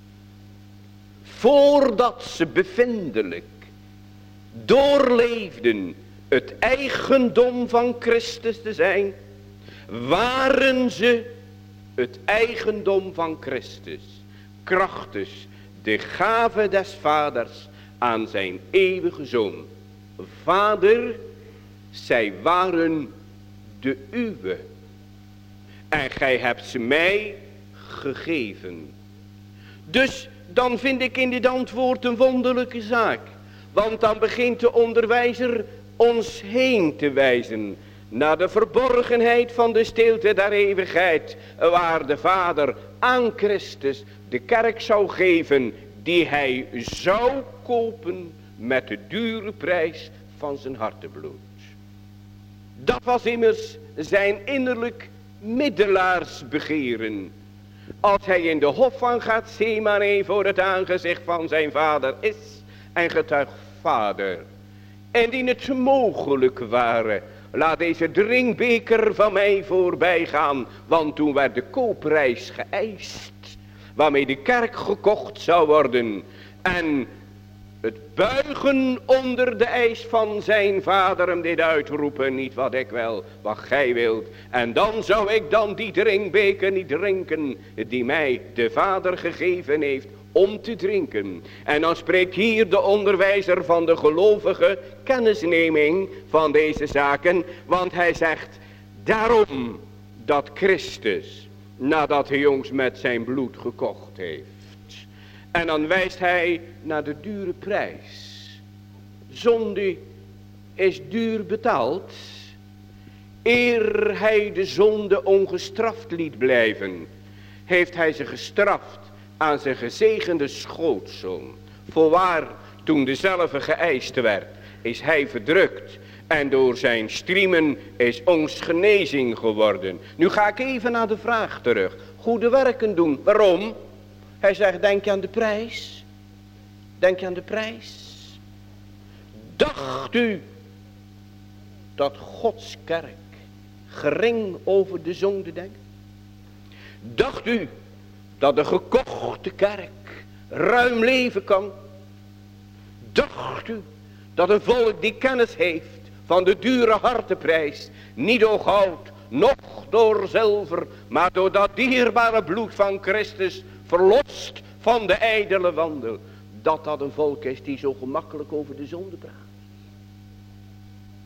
Voordat ze bevindelijk doorleefden het eigendom van Christus te zijn, waren ze het eigendom van Christus, krachtens de gave des Vaders aan zijn eeuwige Zoon. Vader, zij waren de uwe en gij hebt ze mij gegeven. Dus dan vind ik in dit antwoord een wonderlijke zaak. Want dan begint de onderwijzer ons heen te wijzen naar de verborgenheid van de stilte der eeuwigheid, waar de Vader aan Christus de kerk zou geven die hij zou kopen met de dure prijs van zijn hartebloed. Dat was immers zijn innerlijk middelaarsbegeren. Als hij in de hof van Gethsemane voor het aangezicht van zijn Vader is en getuigt: Vader, indien het mogelijk ware, laat deze drinkbeker van mij voorbij gaan. Want toen werd de koopprijs geëist, waarmee de kerk gekocht zou worden. En het buigen onder de eis van zijn Vader hem dit uitroepen: niet wat ik wil, wat gij wilt. En dan zou ik dan die drinkbeker niet drinken die mij de Vader gegeven heeft om te drinken. En dan spreekt hier de onderwijzer van de gelovige kennisneming van deze zaken. Want hij zegt: daarom dat Christus, nadat hij ons met zijn bloed gekocht heeft. En dan wijst hij naar de dure prijs. Zonde is duur betaald. Eer hij de zonde ongestraft liet blijven, heeft hij ze gestraft aan zijn gezegende schootzoon. Voorwaar, toen dezelfde geëist werd, is hij verdrukt. En door zijn striemen is ons genezing geworden. Nu ga ik even naar de vraag terug. Goede werken doen. Waarom? Hij zegt: denk je aan de prijs? Denk je aan de prijs? Dacht u dat Gods kerk gering over de zonde denkt? Dacht u dat de gekochte kerk ruim leven kan? Dacht u dat een volk die kennis heeft van de dure harteprijs, niet door goud, noch door zilver, maar door dat dierbare bloed van Christus, verlost van de ijdele wandel, dat dat een volk is die zo gemakkelijk over de zonde praat?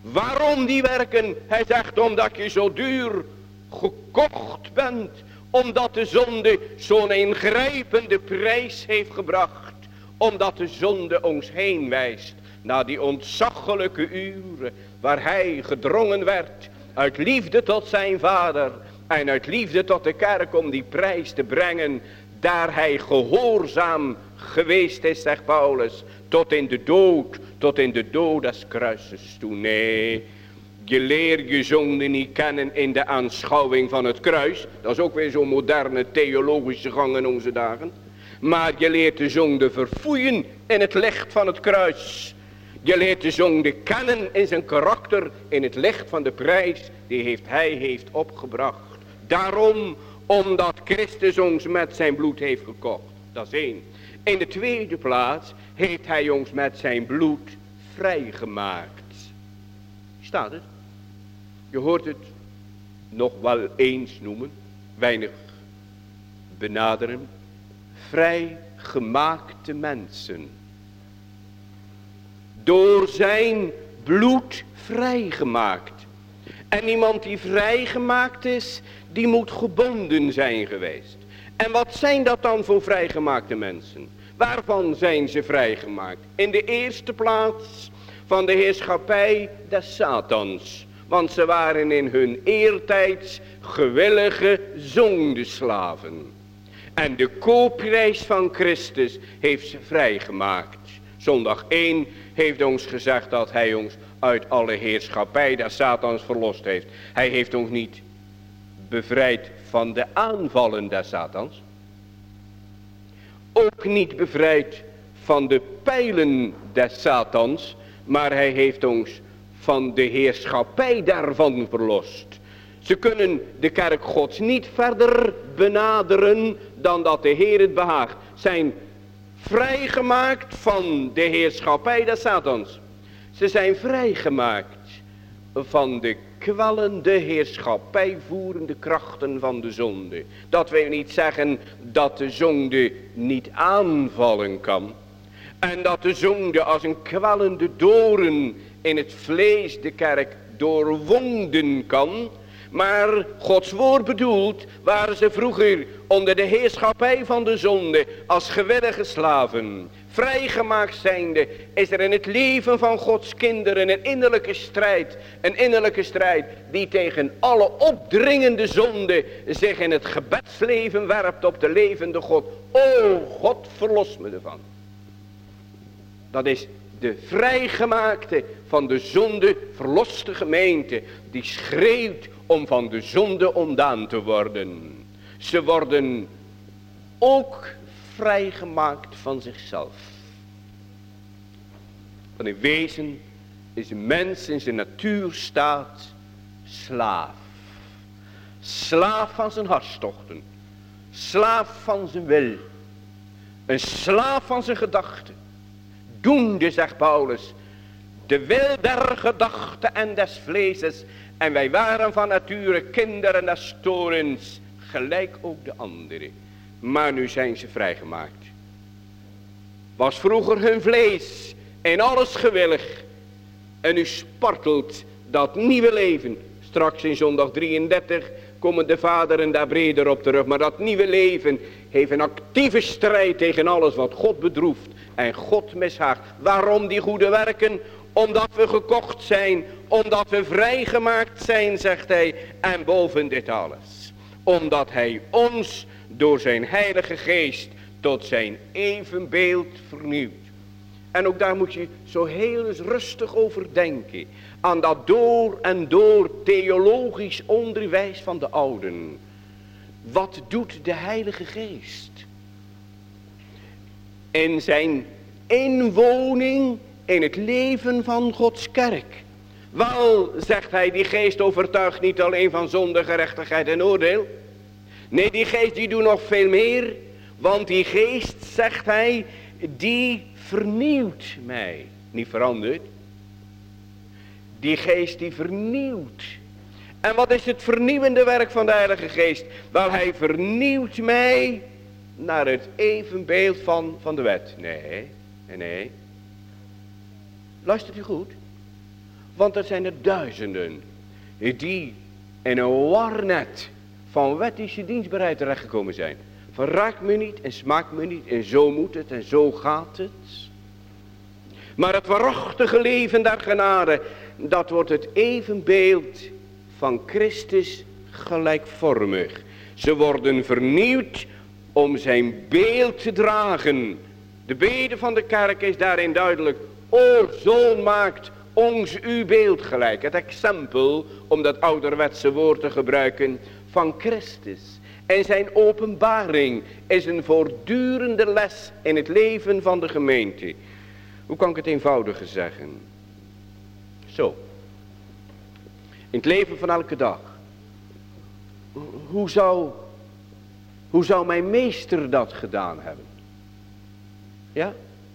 Waarom die werken? Hij zegt omdat je zo duur gekocht bent. Omdat de zonde zo'n ingrijpende prijs heeft gebracht. Omdat de zonde ons heen wijst naar die ontzaglijke uren waar hij gedrongen werd uit liefde tot zijn vader en uit liefde tot de kerk om die prijs te brengen. Daar hij gehoorzaam geweest is, zegt Paulus, tot in de dood, tot in de dood des kruises toe. Nee, je leert je zonde niet kennen in de aanschouwing van het kruis. Dat is ook weer zo'n moderne theologische gang in onze dagen. Maar je leert de zonde verfoeien in het licht van het kruis. Je leert de zonde kennen in zijn karakter, in het licht van de prijs die heeft hij heeft opgebracht. Daarom, omdat Christus ons met zijn bloed heeft gekocht. Dat is één. In de tweede plaats heeft hij ons met zijn bloed vrijgemaakt. Staat het? Je hoort het nog wel eens noemen, weinig benaderen. Vrijgemaakte mensen. Door zijn bloed vrijgemaakt. En iemand die vrijgemaakt is, die moet gebonden zijn geweest. En wat zijn dat dan voor vrijgemaakte mensen? Waarvan zijn ze vrijgemaakt? In de eerste plaats van de heerschappij des Satans. Want ze waren in hun eertijds gewillige zondeslaven. En de koopprijs van Christus heeft ze vrijgemaakt. Zondag één heeft ons gezegd dat hij ons uit alle heerschappij des Satans verlost heeft. Hij heeft ons niet bevrijd van de aanvallen des Satans. Ook niet bevrijd van de pijlen des Satans. Maar hij heeft ons van de heerschappij daarvan verlost. Ze kunnen de kerk Gods niet verder benaderen dan dat de Heer het behaagt. Zijn vrijgemaakt van de heerschappij des Satans. Ze zijn vrijgemaakt van de kwellende heerschappij voerende krachten van de zonde. Dat wil niet zeggen dat de zonde niet aanvallen kan. En dat de zonde als een kwellende doorn in het vlees de kerk doorwonden kan. Maar Gods woord bedoelt, waren ze vroeger onder de heerschappij van de zonde als gewillige slaven. Vrijgemaakt zijnde is er in het leven van Gods kinderen een innerlijke strijd. Een innerlijke strijd die tegen alle opdringende zonde zich in het gebedsleven werpt op de levende God. O God, verlos me ervan. Dat is de vrijgemaakte van de zonde verloste gemeente. Die schreeuwt om van de zonde ontdaan te worden. Ze worden ook vrijgemaakt van zichzelf. Want in wezen is een mens in zijn natuurstaat slaaf. Slaaf van zijn hartstochten. Slaaf van zijn wil. Een slaaf van zijn gedachten. Doende, zegt Paulus, de wil der gedachten en des vleeses. En wij waren van nature kinderen des torens, gelijk ook de anderen. Maar nu zijn ze vrijgemaakt. Was vroeger hun vlees in alles gewillig. En nu spartelt dat nieuwe leven. Straks in zondag drieëndertig komen de vaderen daar breder op terug. Maar dat nieuwe leven heeft een actieve strijd tegen alles wat God bedroeft. En God mishaagt. Waarom die goede werken? Omdat we gekocht zijn. Omdat we vrijgemaakt zijn, zegt hij. En boven dit alles. Omdat hij ons door zijn heilige geest tot zijn evenbeeld vernieuwt. En ook daar moet je zo heel eens rustig over denken. Aan dat door en door theologisch onderwijs van de ouden. Wat doet de heilige geest? In zijn inwoning in het leven van Gods kerk. Wel, zegt hij, die geest overtuigt niet alleen van zonde, gerechtigheid en oordeel. Nee, die geest die doet nog veel meer. Want die geest, zegt hij, die vernieuwt mij. Niet verandert. Die geest die vernieuwt. En wat is het vernieuwende werk van de Heilige Geest? Wel, hij vernieuwt mij naar het evenbeeld van, van de wet. Nee, nee, nee. Luistert u goed. Want er zijn er duizenden die in een warnet van wettische dienstbaarheid terechtgekomen zijn. Van raakt me niet en smaakt me niet en zo moet het en zo gaat het. Maar het waarachtige leven der genade, dat wordt het evenbeeld van Christus gelijkvormig. Ze worden vernieuwd om zijn beeld te dragen. De bede van de kerk is daarin duidelijk. O zoon, maakt ons uw beeld gelijk. Het exempel, om dat ouderwetse woord te gebruiken, van Christus. En zijn openbaring is een voortdurende les in het leven van de gemeente. Hoe kan ik het eenvoudiger zeggen? Zo. In het leven van elke dag. Hoe zou, hoe zou mijn meester dat gedaan hebben? Ja?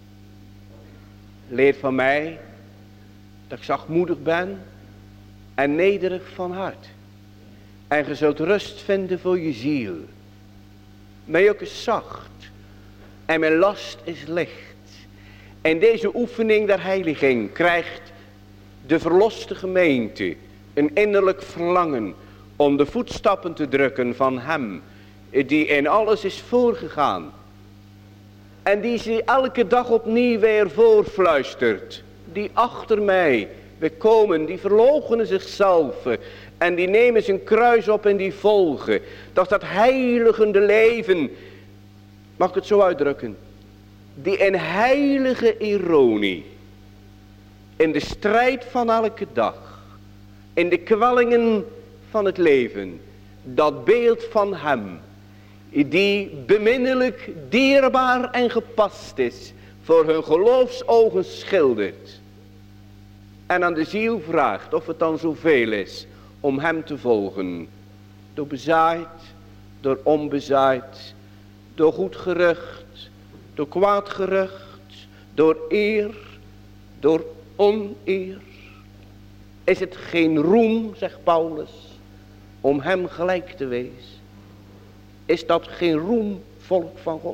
Leer van mij dat ik zachtmoedig ben en nederig van hart. En je zult rust vinden voor je ziel. Mijn juk is zacht en mijn last is licht. En deze oefening der heiliging krijgt de verloste gemeente een innerlijk verlangen om de voetstappen te drukken van hem die in alles is voorgegaan. En die ze elke dag opnieuw weer voorfluistert. Die achter mij weer komen, die verloochenen zichzelf en die nemen zijn kruis op en die volgen. Dat dat heiligende leven, mag ik het zo uitdrukken, die in heilige ironie, in de strijd van elke dag, in de kwellingen van het leven, dat beeld van hem, die beminnelijk, dierbaar en gepast is, voor hun geloofsogen schildert. En aan de ziel vraagt of het dan zoveel is om hem te volgen. Door bezaaid, door onbezaaid, door goed gerucht, door kwaad gerucht, door eer, door oneer. Is het geen roem, zegt Paulus, om hem gelijk te wezen? Is dat geen roem, volk van God?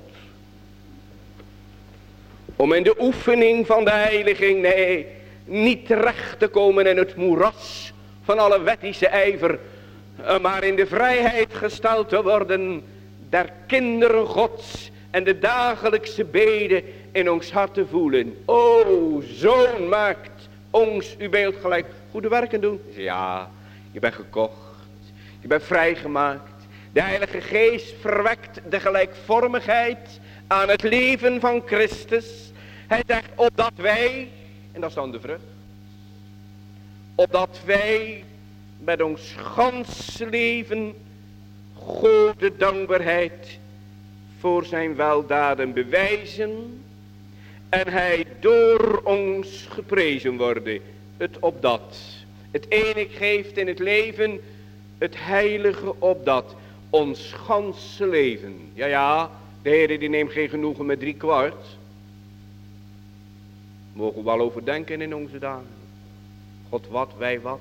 Om in de oefening van de heiliging, nee, niet terecht te komen in het moeras van alle wettische ijver, maar in de vrijheid gesteld te worden der kinderen Gods en de dagelijkse bede in ons hart te voelen. O, zoon, maakt ons uw beeld gelijk. Goede werken doen? Ja, je bent gekocht, je bent vrijgemaakt. De Heilige Geest verwekt de gelijkvormigheid aan het leven van Christus. Hij zegt, opdat wij, en dat is dan de vrucht, opdat wij met ons ganse leven God de dankbaarheid voor zijn weldaden bewijzen en hij door ons geprezen worden. Het opdat. Het enige geeft in het leven het heilige opdat. Ons ganse leven. Ja, ja, de Heer die neemt geen genoegen met drie kwart. Mogen we wel overdenken in onze dagen. God wat, wij wat.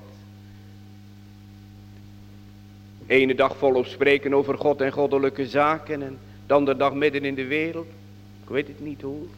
Ene dag volop spreken over God en goddelijke zaken. En de andere dag midden in de wereld. Ik weet het niet hoor.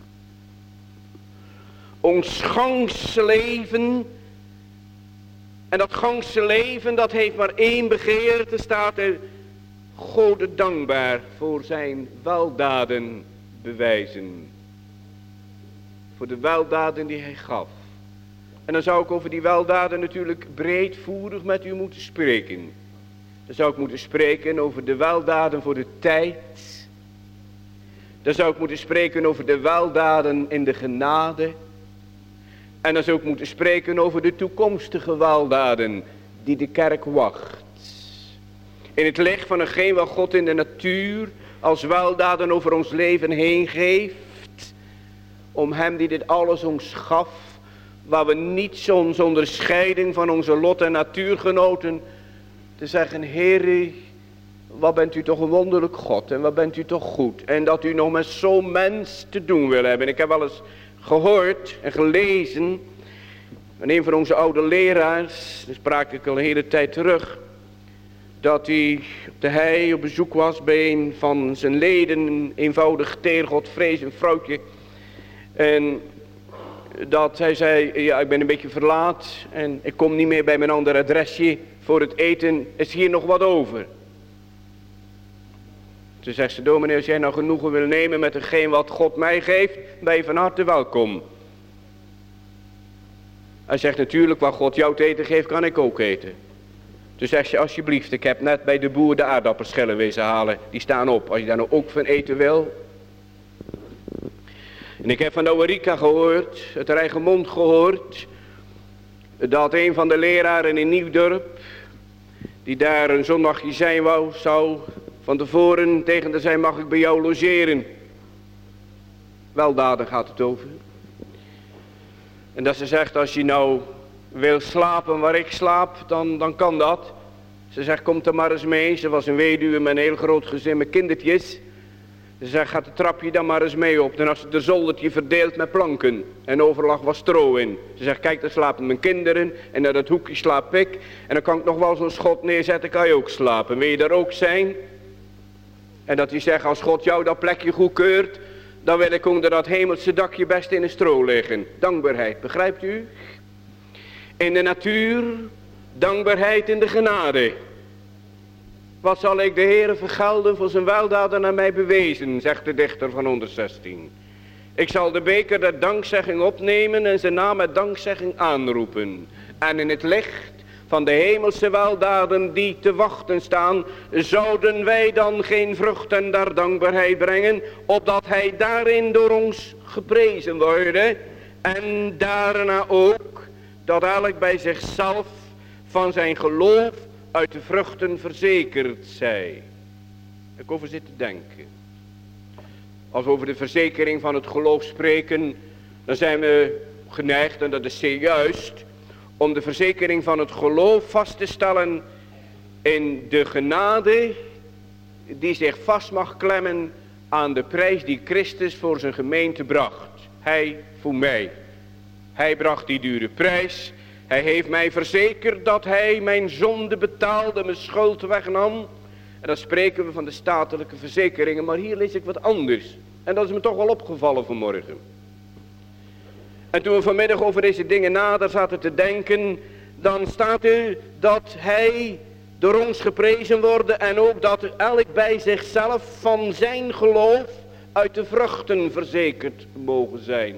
Ons ganse leven. En dat ganse leven dat heeft maar één begeerte, staat er. God dankbaar voor zijn weldaden bewijzen. Voor de weldaden die hij gaf. En dan zou ik over die weldaden natuurlijk breedvoerig met u moeten spreken. Dan zou ik moeten spreken over de weldaden voor de tijd. Dan zou ik moeten spreken over de weldaden in de genade. En dan zou ik moeten spreken over de toekomstige weldaden die de kerk wacht. In het licht van hetgeen wat God in de natuur als weldaden over ons leven heen geeft. Om hem die dit alles ons gaf. Waar we niet zo'n onderscheiding van onze lot en natuurgenoten. Te zeggen, Heere, wat bent u toch een wonderlijk God. En wat bent u toch goed. En dat u nog met zo'n mens te doen wil hebben. Ik heb wel eens gehoord en gelezen. En een van onze oude leraars. Daar sprak ik al een hele tijd terug. Dat hij op de hei op bezoek was bij een van zijn leden. Een eenvoudig teer, godvrezend vrouwtje. En dat hij zei, ja, ik ben een beetje verlaat en ik kom niet meer bij mijn ander adresje voor het eten. Is hier nog wat over? Toen zegt ze, dominee, als jij nou genoegen wil nemen met hetgeen wat God mij geeft, ben je van harte welkom. Hij zegt, natuurlijk, wat God jou te eten geeft, kan ik ook eten. Toen zegt ze, alsjeblieft, ik heb net bij de boer de aardappelschillen wezen halen. Die staan op, als je daar nou ook van eten wil. En ik heb van Ouwerika gehoord, uit haar eigen mond gehoord, dat een van de leraren in Nieuwdorp, die daar een zondagje zijn wou, zou van tevoren tegen de zijn, mag ik bij jou logeren? Weldadig gaat het over. En dat ze zegt, als je nou wil slapen waar ik slaap, dan, dan kan dat. Ze zegt, kom er maar eens mee. Ze was een weduwe met een heel groot gezin met kindertjes. Ze zegt, gaat het trapje dan maar eens mee op. Dan had ze de zoldertje verdeeld met planken. En overlag was stro in. Ze zegt, kijk, daar slapen mijn kinderen. En naar dat hoekje slaap ik. En dan kan ik nog wel zo'n schot neerzetten, kan je ook slapen. Wil je daar ook zijn? En dat hij zegt, als God jou dat plekje goedkeurt, dan wil ik onder dat hemelse dakje best in een stro liggen. Dankbaarheid, begrijpt u? In de natuur, dankbaarheid in de genade. Wat zal ik de Heere vergelden voor zijn weldaden aan mij bewezen, zegt de dichter van honderdzestien. Ik zal de beker der dankzegging opnemen en zijn naam met dankzegging aanroepen. En in het licht van de hemelse weldaden die te wachten staan, zouden wij dan geen vruchten der dankbaarheid brengen, opdat hij daarin door ons geprezen worden. En daarna ook, dat elk bij zichzelf van zijn geloof uit de vruchten verzekerd zij. Ik over zit te denken. Als we over de verzekering van het geloof spreken, dan zijn we geneigd, en dat is zeer juist, om de verzekering van het geloof vast te stellen in de genade die zich vast mag klemmen aan de prijs die Christus voor zijn gemeente bracht. Hij voor mij. Hij bracht die dure prijs. Hij heeft mij verzekerd dat hij mijn zonde betaalde, mijn schuld wegnam. En dan spreken we van de statelijke verzekeringen, maar hier lees ik wat anders. En dat is me toch wel opgevallen vanmorgen. En toen we vanmiddag over deze dingen nader zaten te denken, dan staat er dat hij door ons geprezen wordt en ook dat elk bij zichzelf van zijn geloof uit de vruchten verzekerd mogen zijn.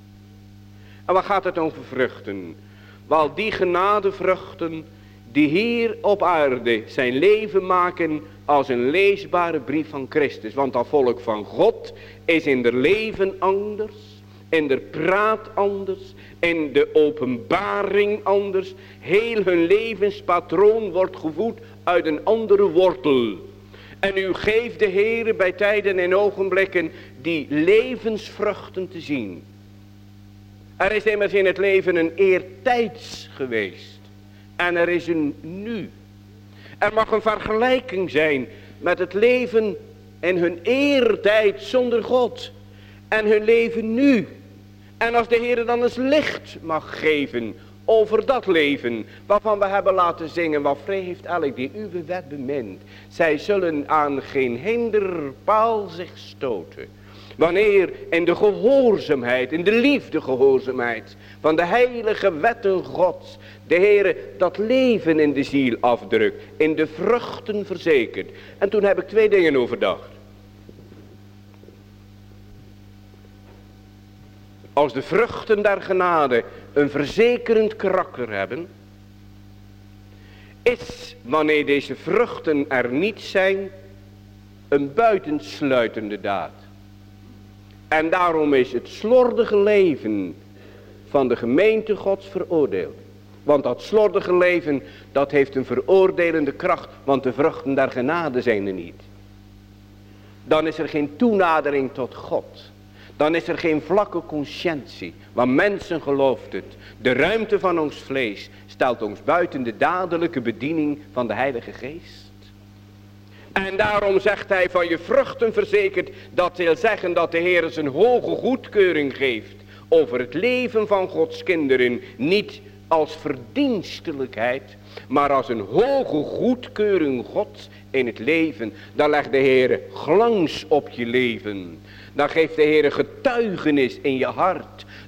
En waar gaat het over vruchten? Wel, die genadevruchten die hier op aarde zijn leven maken als een leesbare brief van Christus. Want dat volk van God is in de leven anders, in de praat anders, in de openbaring anders. Heel hun levenspatroon wordt gevoed uit een andere wortel. En u geeft de Heere bij tijden en ogenblikken die levensvruchten te zien. Er is immers in het leven een eertijds geweest. En er is een nu. Er mag een vergelijking zijn met het leven in hun eertijd zonder God. En hun leven nu. En als de Heer dan eens licht mag geven over dat leven waarvan we hebben laten zingen. Wat vrij heeft elk die uw wet bemint. Zij zullen aan geen hinderpaal zich stoten. Wanneer in de gehoorzaamheid, in de liefde gehoorzaamheid van de heilige wetten Gods, de Heere dat leven in de ziel afdrukt, in de vruchten verzekert. En toen heb ik twee dingen overdacht. Als de vruchten der genade een verzekerend karakter hebben, is wanneer deze vruchten er niet zijn, een buitensluitende daad. En daarom is het slordige leven van de gemeente Gods veroordeeld. Want dat slordige leven, dat heeft een veroordelende kracht, want de vruchten der genade zijn er niet. Dan is er geen toenadering tot God. Dan is er geen vlakke conscientie, want mensen gelooft het. De ruimte van ons vlees stelt ons buiten de dadelijke bediening van de Heilige Geest. En daarom zegt hij van je vruchten verzekerd, dat wil zeggen dat de Heer zijn hoge goedkeuring geeft over het leven van Gods kinderen. Niet als verdienstelijkheid, maar als een hoge goedkeuring Gods in het leven. Dan legt de Heer glans op je leven. Dan geeft de Heer getuigenis in je hart.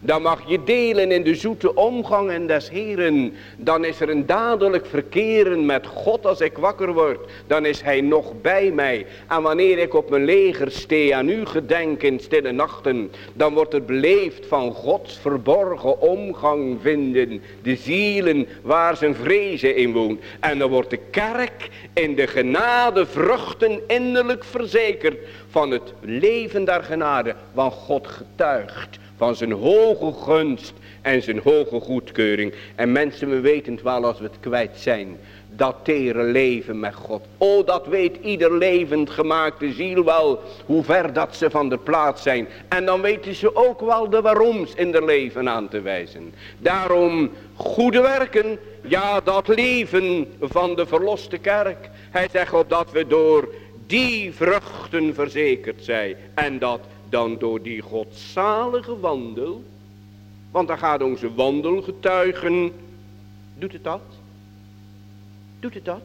Dan mag je delen in de zoete omgangen des Heeren. Dan is er een dadelijk verkeren met God als ik wakker word. Dan is hij nog bij mij. En wanneer ik op mijn leger stee aan u gedenk in stille nachten. Dan wordt er beleefd van Gods verborgen omgang vinden. De zielen waar zijn vrezen in woont. En dan wordt de kerk in de genade vruchten innerlijk verzekerd. Van het leven der genade. Want God getuigt van zijn hoge gunst en zijn hoge goedkeuring. En mensen, we weten het wel als we het kwijt zijn. Dat tere leven met God. O, dat weet ieder levend gemaakte ziel wel. Hoe ver dat ze van de plaats zijn. En dan weten ze ook wel de waaroms in hun leven aan te wijzen. Daarom goede werken. Ja, dat leven van de verloste kerk. Hij zegt opdat we door die vruchten verzekerd zijn. En dat dan door die godzalige wandel. Want dan gaat onze wandel getuigen. Doet het dat? Doet het dat?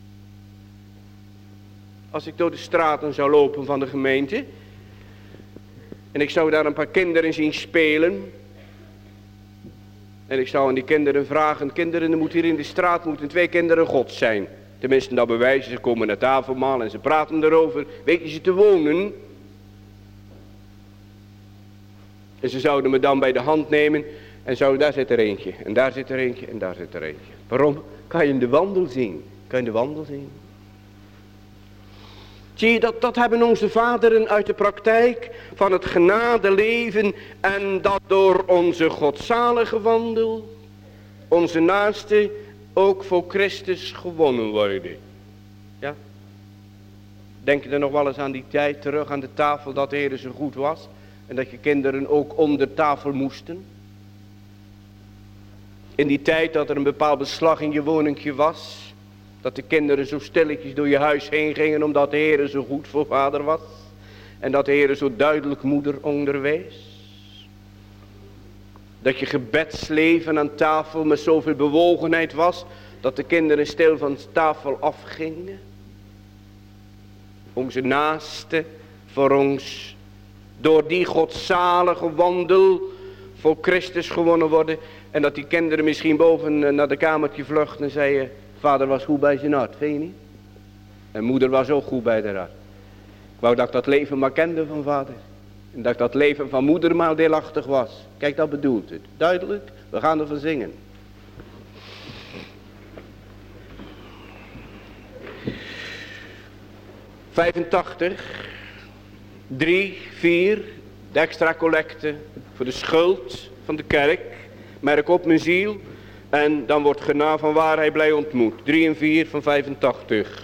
Als ik door de straten zou lopen van de gemeente. En ik zou daar een paar kinderen zien spelen. En ik zou aan die kinderen vragen. Kinderen, er moet hier in de straat moeten twee kinderen God zijn. Tenminste, dat bewijzen. Ze komen naar tafelmaal en ze praten erover. Weet je ze te wonen? En ze zouden me dan bij de hand nemen. En zouden, daar zit er eentje. En daar zit er eentje. En daar zit er eentje. Waarom? Kan je in de wandel zien. Kan je in de wandel zien. Zie je, dat, dat hebben onze vaderen uit de praktijk van het genadeleven. En dat door onze godzalige wandel. Onze naaste ook voor Christus gewonnen worden. Ja. Denk je er nog wel eens aan die tijd terug aan de tafel dat de Heer zo goed was. En dat je kinderen ook onder tafel moesten. In die tijd dat er een bepaald beslag in je woningje was. Dat de kinderen zo stilletjes door je huis heen gingen. Omdat de Heer zo goed voor vader was. En dat de Heer zo duidelijk moeder onderwees. Dat je gebedsleven aan tafel met zoveel bewogenheid was. Dat de kinderen stil van de tafel afgingen. Onze naaste voor ons. Door die godzalige wandel voor Christus gewonnen worden. En dat die kinderen misschien boven naar de kamertje vluchten en zeiden. Vader was goed bij zijn hart, vind je niet? En moeder was ook goed bij haar hart. Ik wou dat ik dat leven maar kende van vader. En dat ik dat leven van moeder maar deelachtig was. Kijk, dat bedoelt het. Duidelijk, we gaan ervan zingen. vijfentachtig. drie, vier. De extra collecte voor de schuld van de kerk. Merk op mijn ziel. En dan wordt genade van waar hij blij ontmoet. drie en vier van vijfentachtig.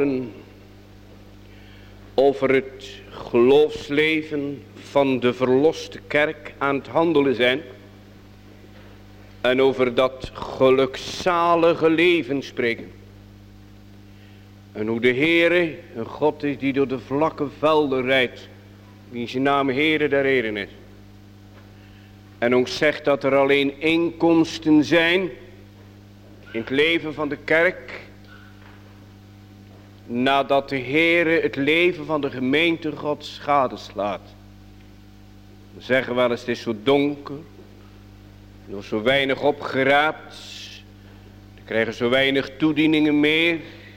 woorden over het geloofsleven van de verloste kerk aan het handelen zijn. En over dat gelukzalige leven spreken. En hoe de Heere een God is die door de vlakke velden rijdt. Die zijn naam Heere der Heren is. En ons zegt dat er alleen inkomsten zijn in het leven van de kerk. Nadat de Heere het leven van de gemeente Gods gadeslaat. We zeggen wel eens het is zo donker. Nog zo weinig opgeraapt. We krijgen zo weinig toedieningen meer.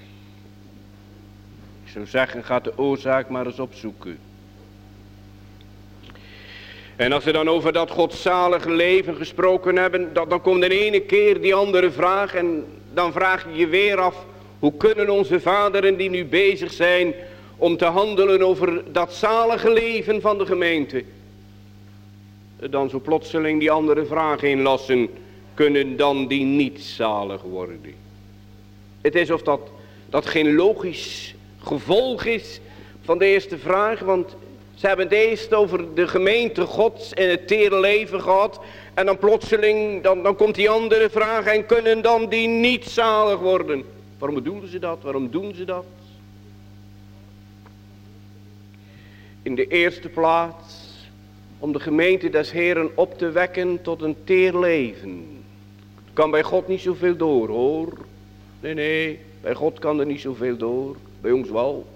Ik zou zeggen, gaat de oorzaak maar eens opzoeken. En als we dan over dat godzalige leven gesproken hebben, dan, dan komt in ene keer die andere vraag. En dan vraag je je weer af, hoe kunnen onze vaderen die nu bezig zijn om te handelen over dat zalige leven van de gemeente, dan zo plotseling die andere vraag inlassen, kunnen dan die niet zalig worden? Het is of dat, dat geen logisch gevolg is van de eerste vraag, want ze hebben het eerst over de gemeente Gods en het tere leven gehad. En dan plotseling, dan, dan komt die andere vraag, en kunnen dan die niet zalig worden? Waarom bedoelen ze dat? Waarom doen ze dat? In de eerste plaats om de gemeente des Heeren op te wekken tot een teer leven. Het kan bij God niet zoveel door, hoor. Nee, nee, bij God kan er niet zoveel door. Bij ons wel.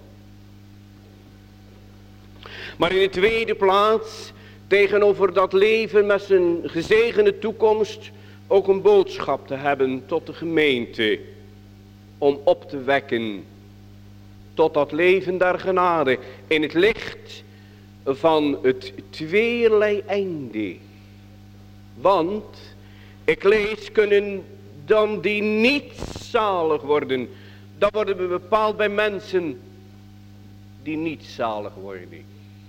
Maar in de tweede plaats, tegenover dat leven met zijn gezegende toekomst, ook een boodschap te hebben tot de gemeente. Om op te wekken tot dat leven der genade. In het licht van het tweeërlei einde. Want, ik lees, kunnen dan die niet zalig worden. Dat worden we bepaald bij mensen die niet zalig worden.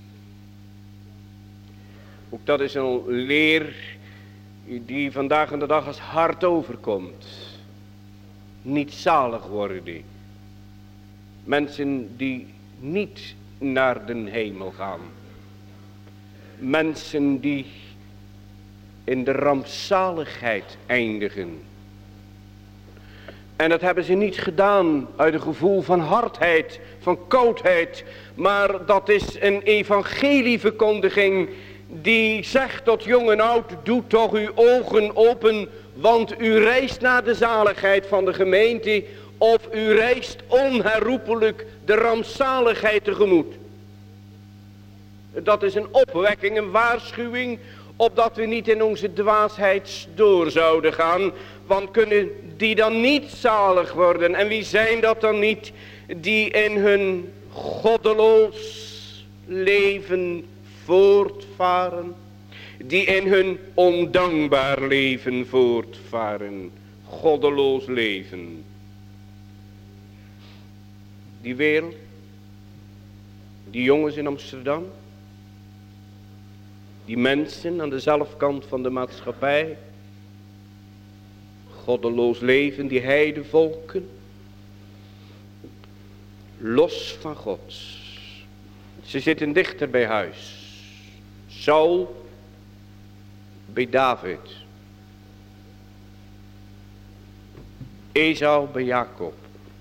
Ook dat is een leer die vandaag aan de dag als hard overkomt. Niet zalig worden. Mensen die niet naar den hemel gaan. Mensen die in de rampzaligheid eindigen. En dat hebben ze niet gedaan uit een gevoel van hardheid, van koudheid. Maar dat is een evangelieverkondiging die zegt tot jong en oud, doe toch uw ogen open, want u reist naar de zaligheid van de gemeente, of u reist onherroepelijk de rampzaligheid tegemoet. Dat is een opwekking, een waarschuwing, opdat we niet in onze dwaasheid door zouden gaan. Want kunnen die dan niet zalig worden? En wie zijn dat dan niet die in hun goddeloos leven voortvaren? Die in hun ondankbaar leven voortvaren. Goddeloos leven. Die wereld. Die jongens in Amsterdam. Die mensen aan de zelfkant van de maatschappij. Goddeloos leven, die heidevolken. Los van God. Ze zitten dichter bij huis. Saul bij David. Esau bij Jacob.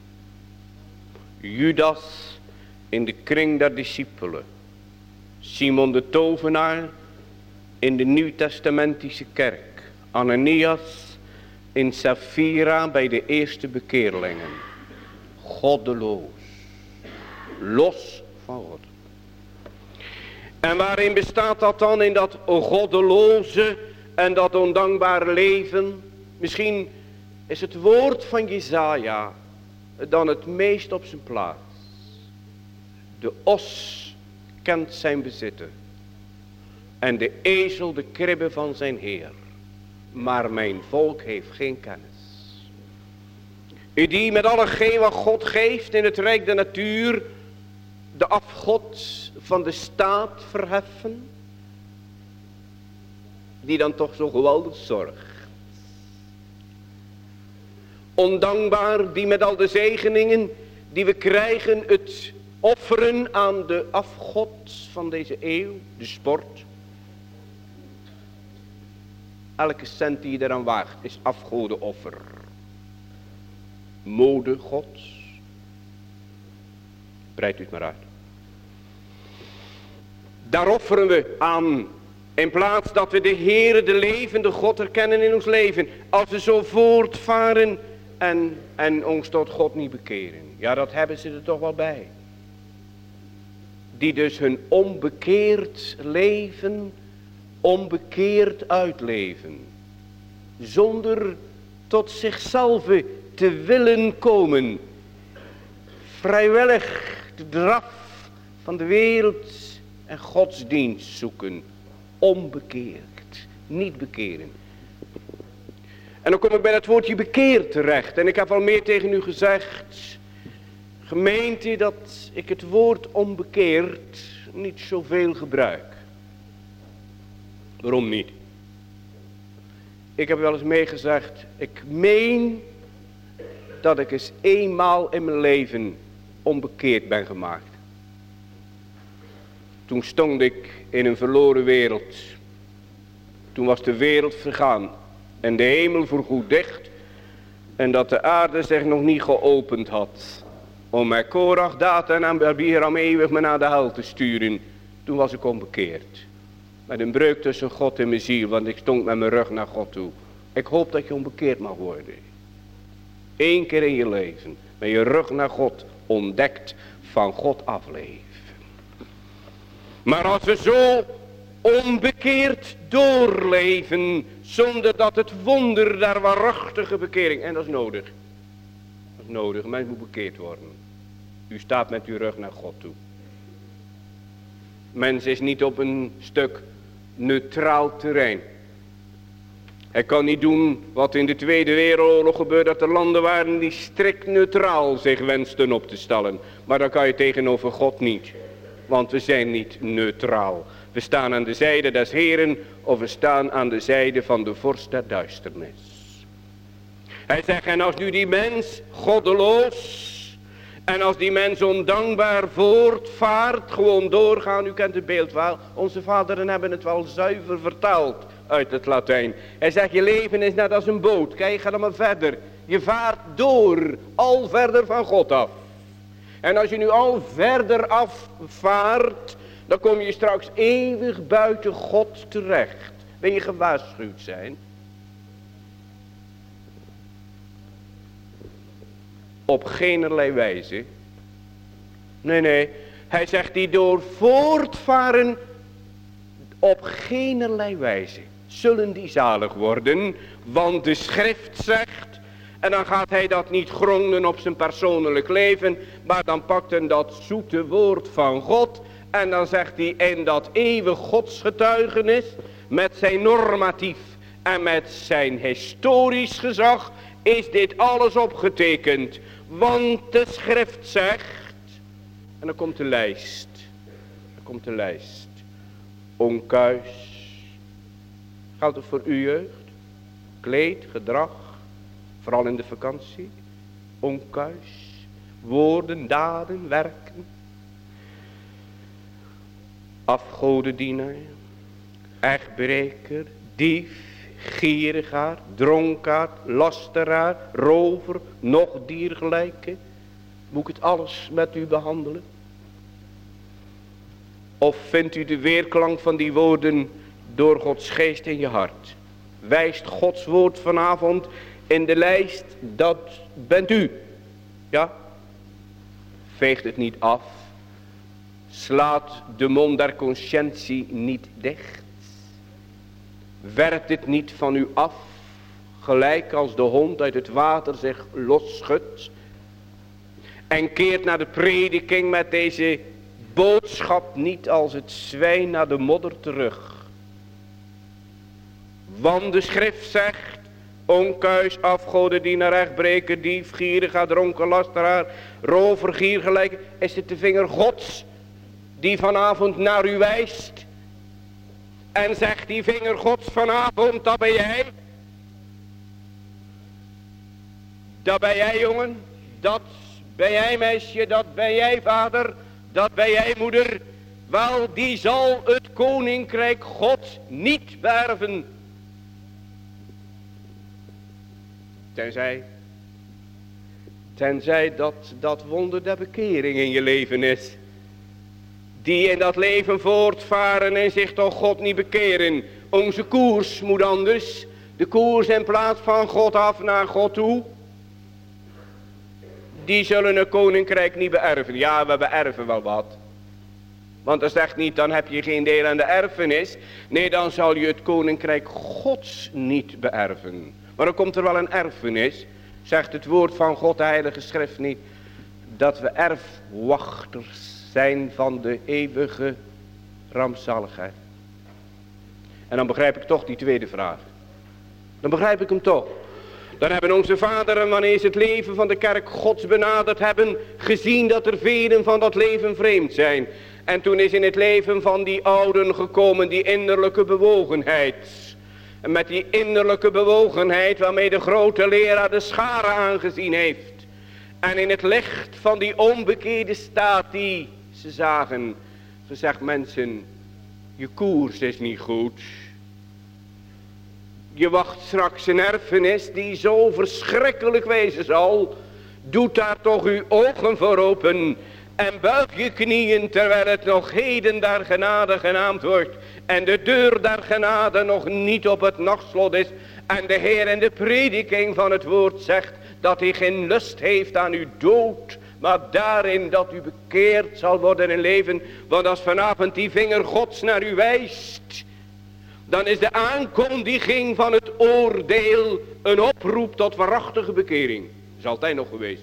Judas in de kring der discipelen. Simon de tovenaar in de nieuwtestamentische kerk. Ananias in Sapphira bij de eerste bekeerlingen. Goddeloos. Los van God. En waarin bestaat dat dan? In dat goddeloze en dat ondankbare leven? Misschien is het woord van Jesaja dan het meest op zijn plaats. De os kent zijn bezitter. En de ezel de kribbe van zijn heer. Maar mijn volk heeft geen kennis. U die met alle geen wat God geeft in het rijk der natuur, de afgod van de staat verheffen, die dan toch zo geweldig zorgt. Ondankbaar die met al de zegeningen die we krijgen, het offeren aan de afgod van deze eeuw, de sport. Elke cent die je eraan waagt is afgodenoffer. Mode gods. Breid u het maar uit. Daar offeren we aan. In plaats dat we de Heere, de levende God herkennen in ons leven. Als we zo voortvaren en, en ons tot God niet bekeren. Ja, dat hebben ze er toch wel bij. Die dus hun onbekeerd leven, onbekeerd uitleven. Zonder tot zichzelf te willen komen. Vrijwillig de draf van de wereld en godsdienst zoeken. Onbekeerd. Niet bekeren. En dan kom ik bij dat woordje bekeerd terecht. En ik heb al meer tegen u gezegd. Gemeente, dat ik het woord onbekeerd niet zoveel gebruik. Waarom niet? Ik heb wel eens meegezegd. Ik meen dat ik eens eenmaal in mijn leven onbekeerd ben gemaakt. Toen stond ik in een verloren wereld. Toen was de wereld vergaan. En de hemel voorgoed dicht. En dat de aarde zich nog niet geopend had. Om met Korach, Datan en Abiram eeuwig me naar de hel te sturen. Toen was ik onbekeerd. Met een breuk tussen God en mijn ziel. Want ik stond met mijn rug naar God toe. Ik hoop dat je onbekeerd mag worden. Eén keer in je leven. Met je rug naar God ontdekt van God afleven. Maar als we zo onbekeerd doorleven. Zonder dat het wonder der waarachtige bekering. En dat is nodig. Dat is nodig. Een mens moet bekeerd worden. U staat met uw rug naar God toe. Mens is niet op een stuk neutraal terrein. Hij kan niet doen wat in de Tweede Wereldoorlog gebeurde. Dat er landen waren die strikt neutraal zich wensten op te stellen. Maar dan kan je tegenover God niet. Want we zijn niet neutraal. We staan aan de zijde des Heren. Of we staan aan de zijde van de vorst der duisternis. Hij zegt, en als nu die mens goddeloos. En als die mens ondankbaar voortvaart. Gewoon doorgaan. U kent het beeld wel. Onze vaderen hebben het wel zuiver vertaald. Uit het Latijn. Hij zegt, je leven is net als een boot. Kijk, ga dan maar verder. Je vaart door. Al verder van God af. En als je nu al verder afvaart. Dan kom je straks eeuwig buiten God terecht. Wil je gewaarschuwd zijn? Op geenerlei wijze. Nee, nee. Hij zegt die door voortvaren. Op geenerlei wijze. Zullen die zalig worden. Want de schrift zegt. En dan gaat hij dat niet gronden op zijn persoonlijk leven. Maar dan pakt hij dat zoete woord van God. En dan zegt hij in dat eeuwig godsgetuigenis. Met zijn normatief. En met zijn historisch gezag. Is dit alles opgetekend. Want de schrift zegt. En dan komt de lijst. Dan komt de lijst. Onkuis. Geldt het voor uw jeugd? Kleed, gedrag. Vooral in de vakantie. Onkuis. Woorden, daden, werken. Afgodendienaar. Echtbreker. Dief. Gierigaard. Dronkaard. Lasteraar. Rover. Nog diergelijke. Moet ik het alles met u behandelen? Of vindt u de weerklank van die woorden door Gods geest in je hart? Wijst Gods woord vanavond in de lijst, dat bent u. Ja? Veegt het niet af. Slaat de mond der conscientie niet dicht. Werpt het niet van u af. Gelijk als de hond uit het water zich losschudt. En keert naar de prediking met deze boodschap niet als het zwijn naar de modder terug. Want de schrift zegt. Onkuis, afgodendienaar, rechtbreker, dief, gieriga, dronken, lasteraar, rover, giergelijk. Is het de vinger Gods die vanavond naar u wijst? En zegt die vinger Gods vanavond, dat ben jij. Dat ben jij, jongen. Dat Ben jij meisje, dat ben jij vader, dat ben jij moeder. Wel, die zal het koninkrijk God niet beërven. Tenzij, tenzij dat, dat wonder der bekering in je leven is. Die in dat leven voortvaren en zich toch God niet bekeren. Onze koers moet anders. De koers in plaats van God af naar God toe. Die zullen een koninkrijk niet beërven. Ja, we beërven wel wat. Want dat zegt niet, dan heb je geen deel aan de erfenis. Nee, dan zal je het koninkrijk Gods niet beërven. Maar dan komt er wel een erfenis. Zegt het woord van God, de heilige schrift niet. Dat we erfwachters zijn van de eeuwige rampzaligheid. En dan begrijp ik toch die tweede vraag. Dan begrijp ik hem toch. Dan hebben onze vaderen, wanneer ze het leven van de kerk Gods benaderd hebben, gezien dat er velen van dat leven vreemd zijn. En toen is in het leven van die ouden gekomen die innerlijke bewogenheid. En met die innerlijke bewogenheid waarmee de grote leraar de schare aangezien heeft. En in het licht van die onbekeerde staat die ze zagen, gezegd: mensen, je koers is niet goed. Je wacht straks een erfenis die zo verschrikkelijk wezen zal. Doe daar toch uw ogen voor open. En buig je knieën terwijl het nog heden der genade genaamd wordt. En de deur der genade nog niet op het nachtslot is. En de Heer in de prediking van het woord zegt dat hij geen lust heeft aan uw dood. Maar daarin dat u bekeerd zal worden in leven. Want als vanavond die vinger Gods naar u wijst, dan is de aankondiging van het oordeel een oproep tot waarachtige bekering. Dat is altijd nog geweest.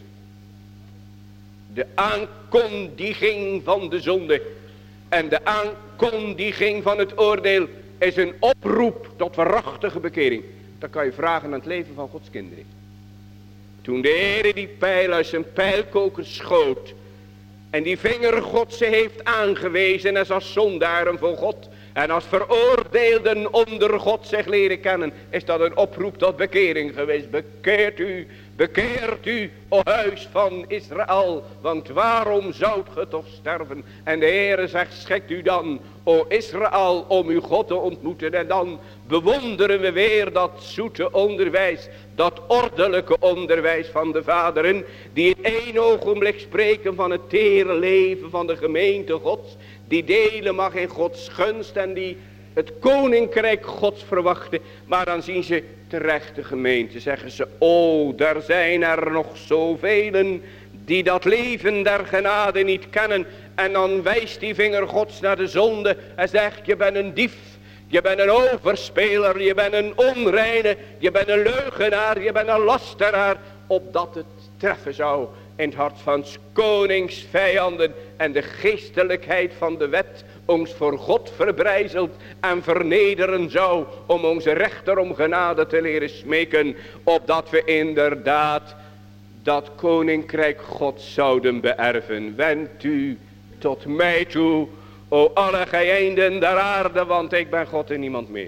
De aankondiging van de zonde en de aankondiging van het oordeel is een oproep tot waarachtige bekering. Dat kan je vragen aan het leven van Gods kinderen. Toen de Heer die pijl uit zijn pijlkoker schoot en die vinger Godse heeft aangewezen en als zondaren voor God en als veroordeelden onder God zich leren kennen, is dat een oproep tot bekering geweest. Bekeert u, bekeert u, o huis van Israël, want waarom zoudt ge toch sterven? En de Heere zegt, schikt u dan, o Israël, om uw God te ontmoeten. En dan bewonderen we weer dat zoete onderwijs, dat ordelijke onderwijs van de vaderen, die in één ogenblik spreken van het tere leven van de gemeente Gods, die delen mag in Gods gunst en die het koninkrijk Gods verwachten. Maar dan zien ze terecht de gemeente, zeggen ze, o, daar zijn er nog zoveel die dat leven der genade niet kennen. En dan wijst die vinger Gods naar de zonde en zegt, je bent een dief, je bent een overspeler, je bent een onreine, je bent een leugenaar, je bent een lasteraar, opdat het treffen zou in het hart van 's konings vijanden en de geestelijkheid van de wet ons voor God verbrijzelt en vernederen zou om onze rechter om genade te leren smeken, opdat we inderdaad dat koninkrijk God zouden beërven. Wend u tot mij toe, o alle gij einden der aarde, want ik ben God en niemand meer.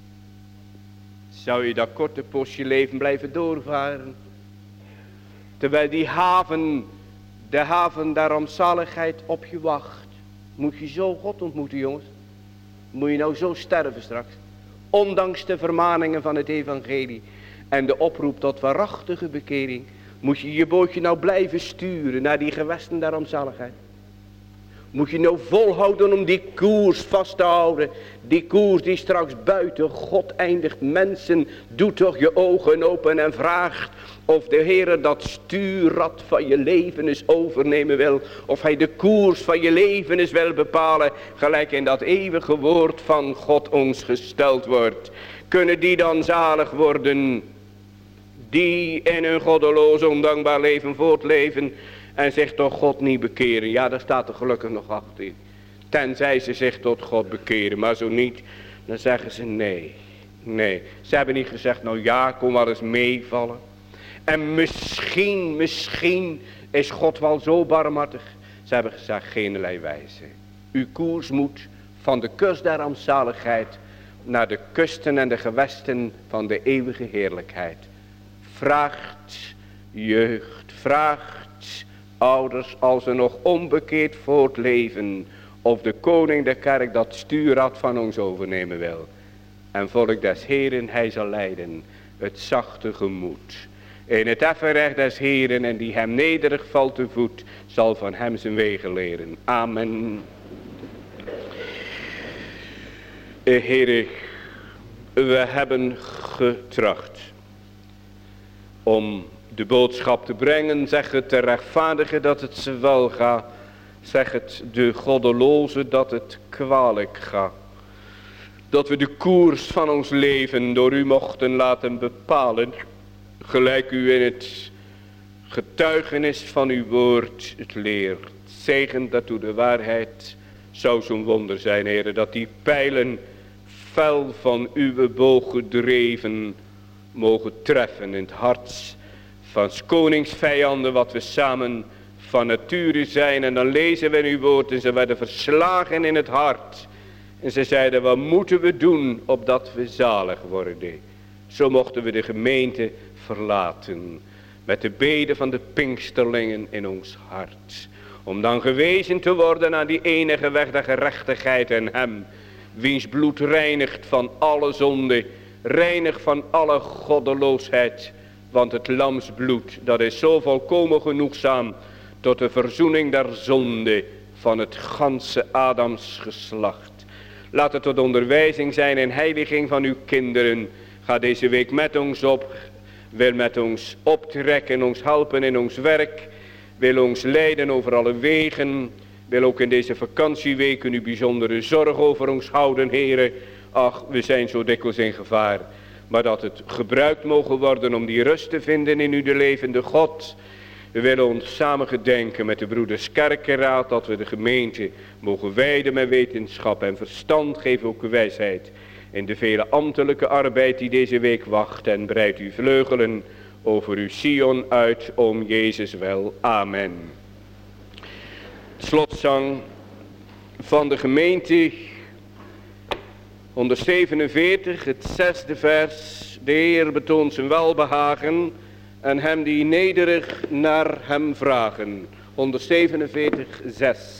Zou je dat korte postje leven blijven doorvaren? Terwijl die haven, de haven der rampzaligheid op je wacht. Moet je zo God ontmoeten, jongens? Moet je nou zo sterven straks? Ondanks de vermaningen van het evangelie en de oproep tot waarachtige bekering, moet je je bootje nou blijven sturen naar die gewesten der rampzaligheid. Moet je nou volhouden om die koers vast te houden. Die koers die straks buiten God eindigt. Mensen, doe toch je ogen open en vraagt of de Heer dat stuurrad van je leven eens overnemen wil. Of hij de koers van je leven eens wil bepalen. Gelijk in dat eeuwige woord van God ons gesteld wordt. Kunnen die dan zalig worden? Die in hun goddeloos ondankbaar leven voortleven. En zich tot God niet bekeren. Ja, daar staat er gelukkig nog achter. Tenzij ze zich tot God bekeren. Maar zo niet, dan zeggen ze nee. Nee. Ze hebben niet gezegd, nou ja, kom wel eens meevallen. En misschien, misschien is God wel zo barmhartig. Ze hebben gezegd, geenerlei wijze. Uw koers moet van de kust der rampzaligheid naar de kusten en de gewesten van de eeuwige heerlijkheid. Vraagt jeugd, vraagt ouders als ze nog onbekeerd voortleven, of de koning der kerk dat stuurrad van ons overnemen wil. En volk des Heren, hij zal leiden het zachte gemoed. In het effen recht des Heren, en die hem nederig valt te voet, zal van hem zijn wegen leren. Amen. Heere, we hebben getracht om de boodschap te brengen, zeg het te rechtvaardigen dat het ze wel gaat, zeg het de goddeloze dat het kwalijk gaat. Dat we de koers van ons leven door u mochten laten bepalen, gelijk u in het getuigenis van uw woord het leert. Zegen dat u de waarheid zou zo'n wonder zijn, Heere, dat die pijlen fel van uw boog gedreven mogen treffen in het hart van 's konings vijanden, wat we samen van nature zijn. En dan lezen we in uw woord en ze werden verslagen in het hart. En ze zeiden, wat moeten we doen opdat we zalig worden? Zo mochten we de gemeente verlaten met de beden van de Pinksterlingen in ons hart. Om dan gewezen te worden aan die enige weg der gerechtigheid en hem, wiens bloed reinigt van alle zonde, reinigt van alle goddeloosheid. Want het lamsbloed, dat is zo volkomen genoegzaam tot de verzoening der zonde van het ganse Adams geslacht. Laat het tot onderwijzing zijn en heiliging van uw kinderen. Ga deze week met ons op, wil met ons optrekken, ons helpen in ons werk, wil ons leiden over alle wegen, wil ook in deze vakantieweken uw bijzondere zorg over ons houden, Heere. Ach, we zijn zo dikwijls in gevaar, maar dat het gebruikt mogen worden om die rust te vinden in u de levende God. We willen ons samen gedenken met de broeders Kerkenraad, dat we de gemeente mogen wijden met wetenschap en verstand. Geef ook wijsheid in de vele ambtelijke arbeid die deze week wacht. En breid uw vleugelen over uw Sion uit om Jezus wel. Amen. Slotzang van de gemeente honderdzevenenveertig, het zesde vers. De Heer betoont zijn welbehagen en hem die nederig naar hem vragen. honderdzevenenveertig, zes.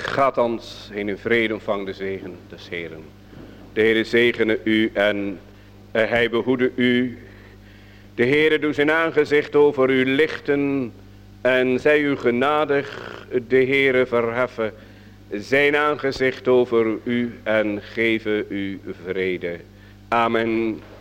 gaat ons in een vrede ontvang de zegen des Heeren. De Heere zegene u en hij behoede u. De Heere doet zijn aangezicht over u lichten en zij u genadig. De Heere verheffen zijn aangezicht over u en geven u vrede. Amen.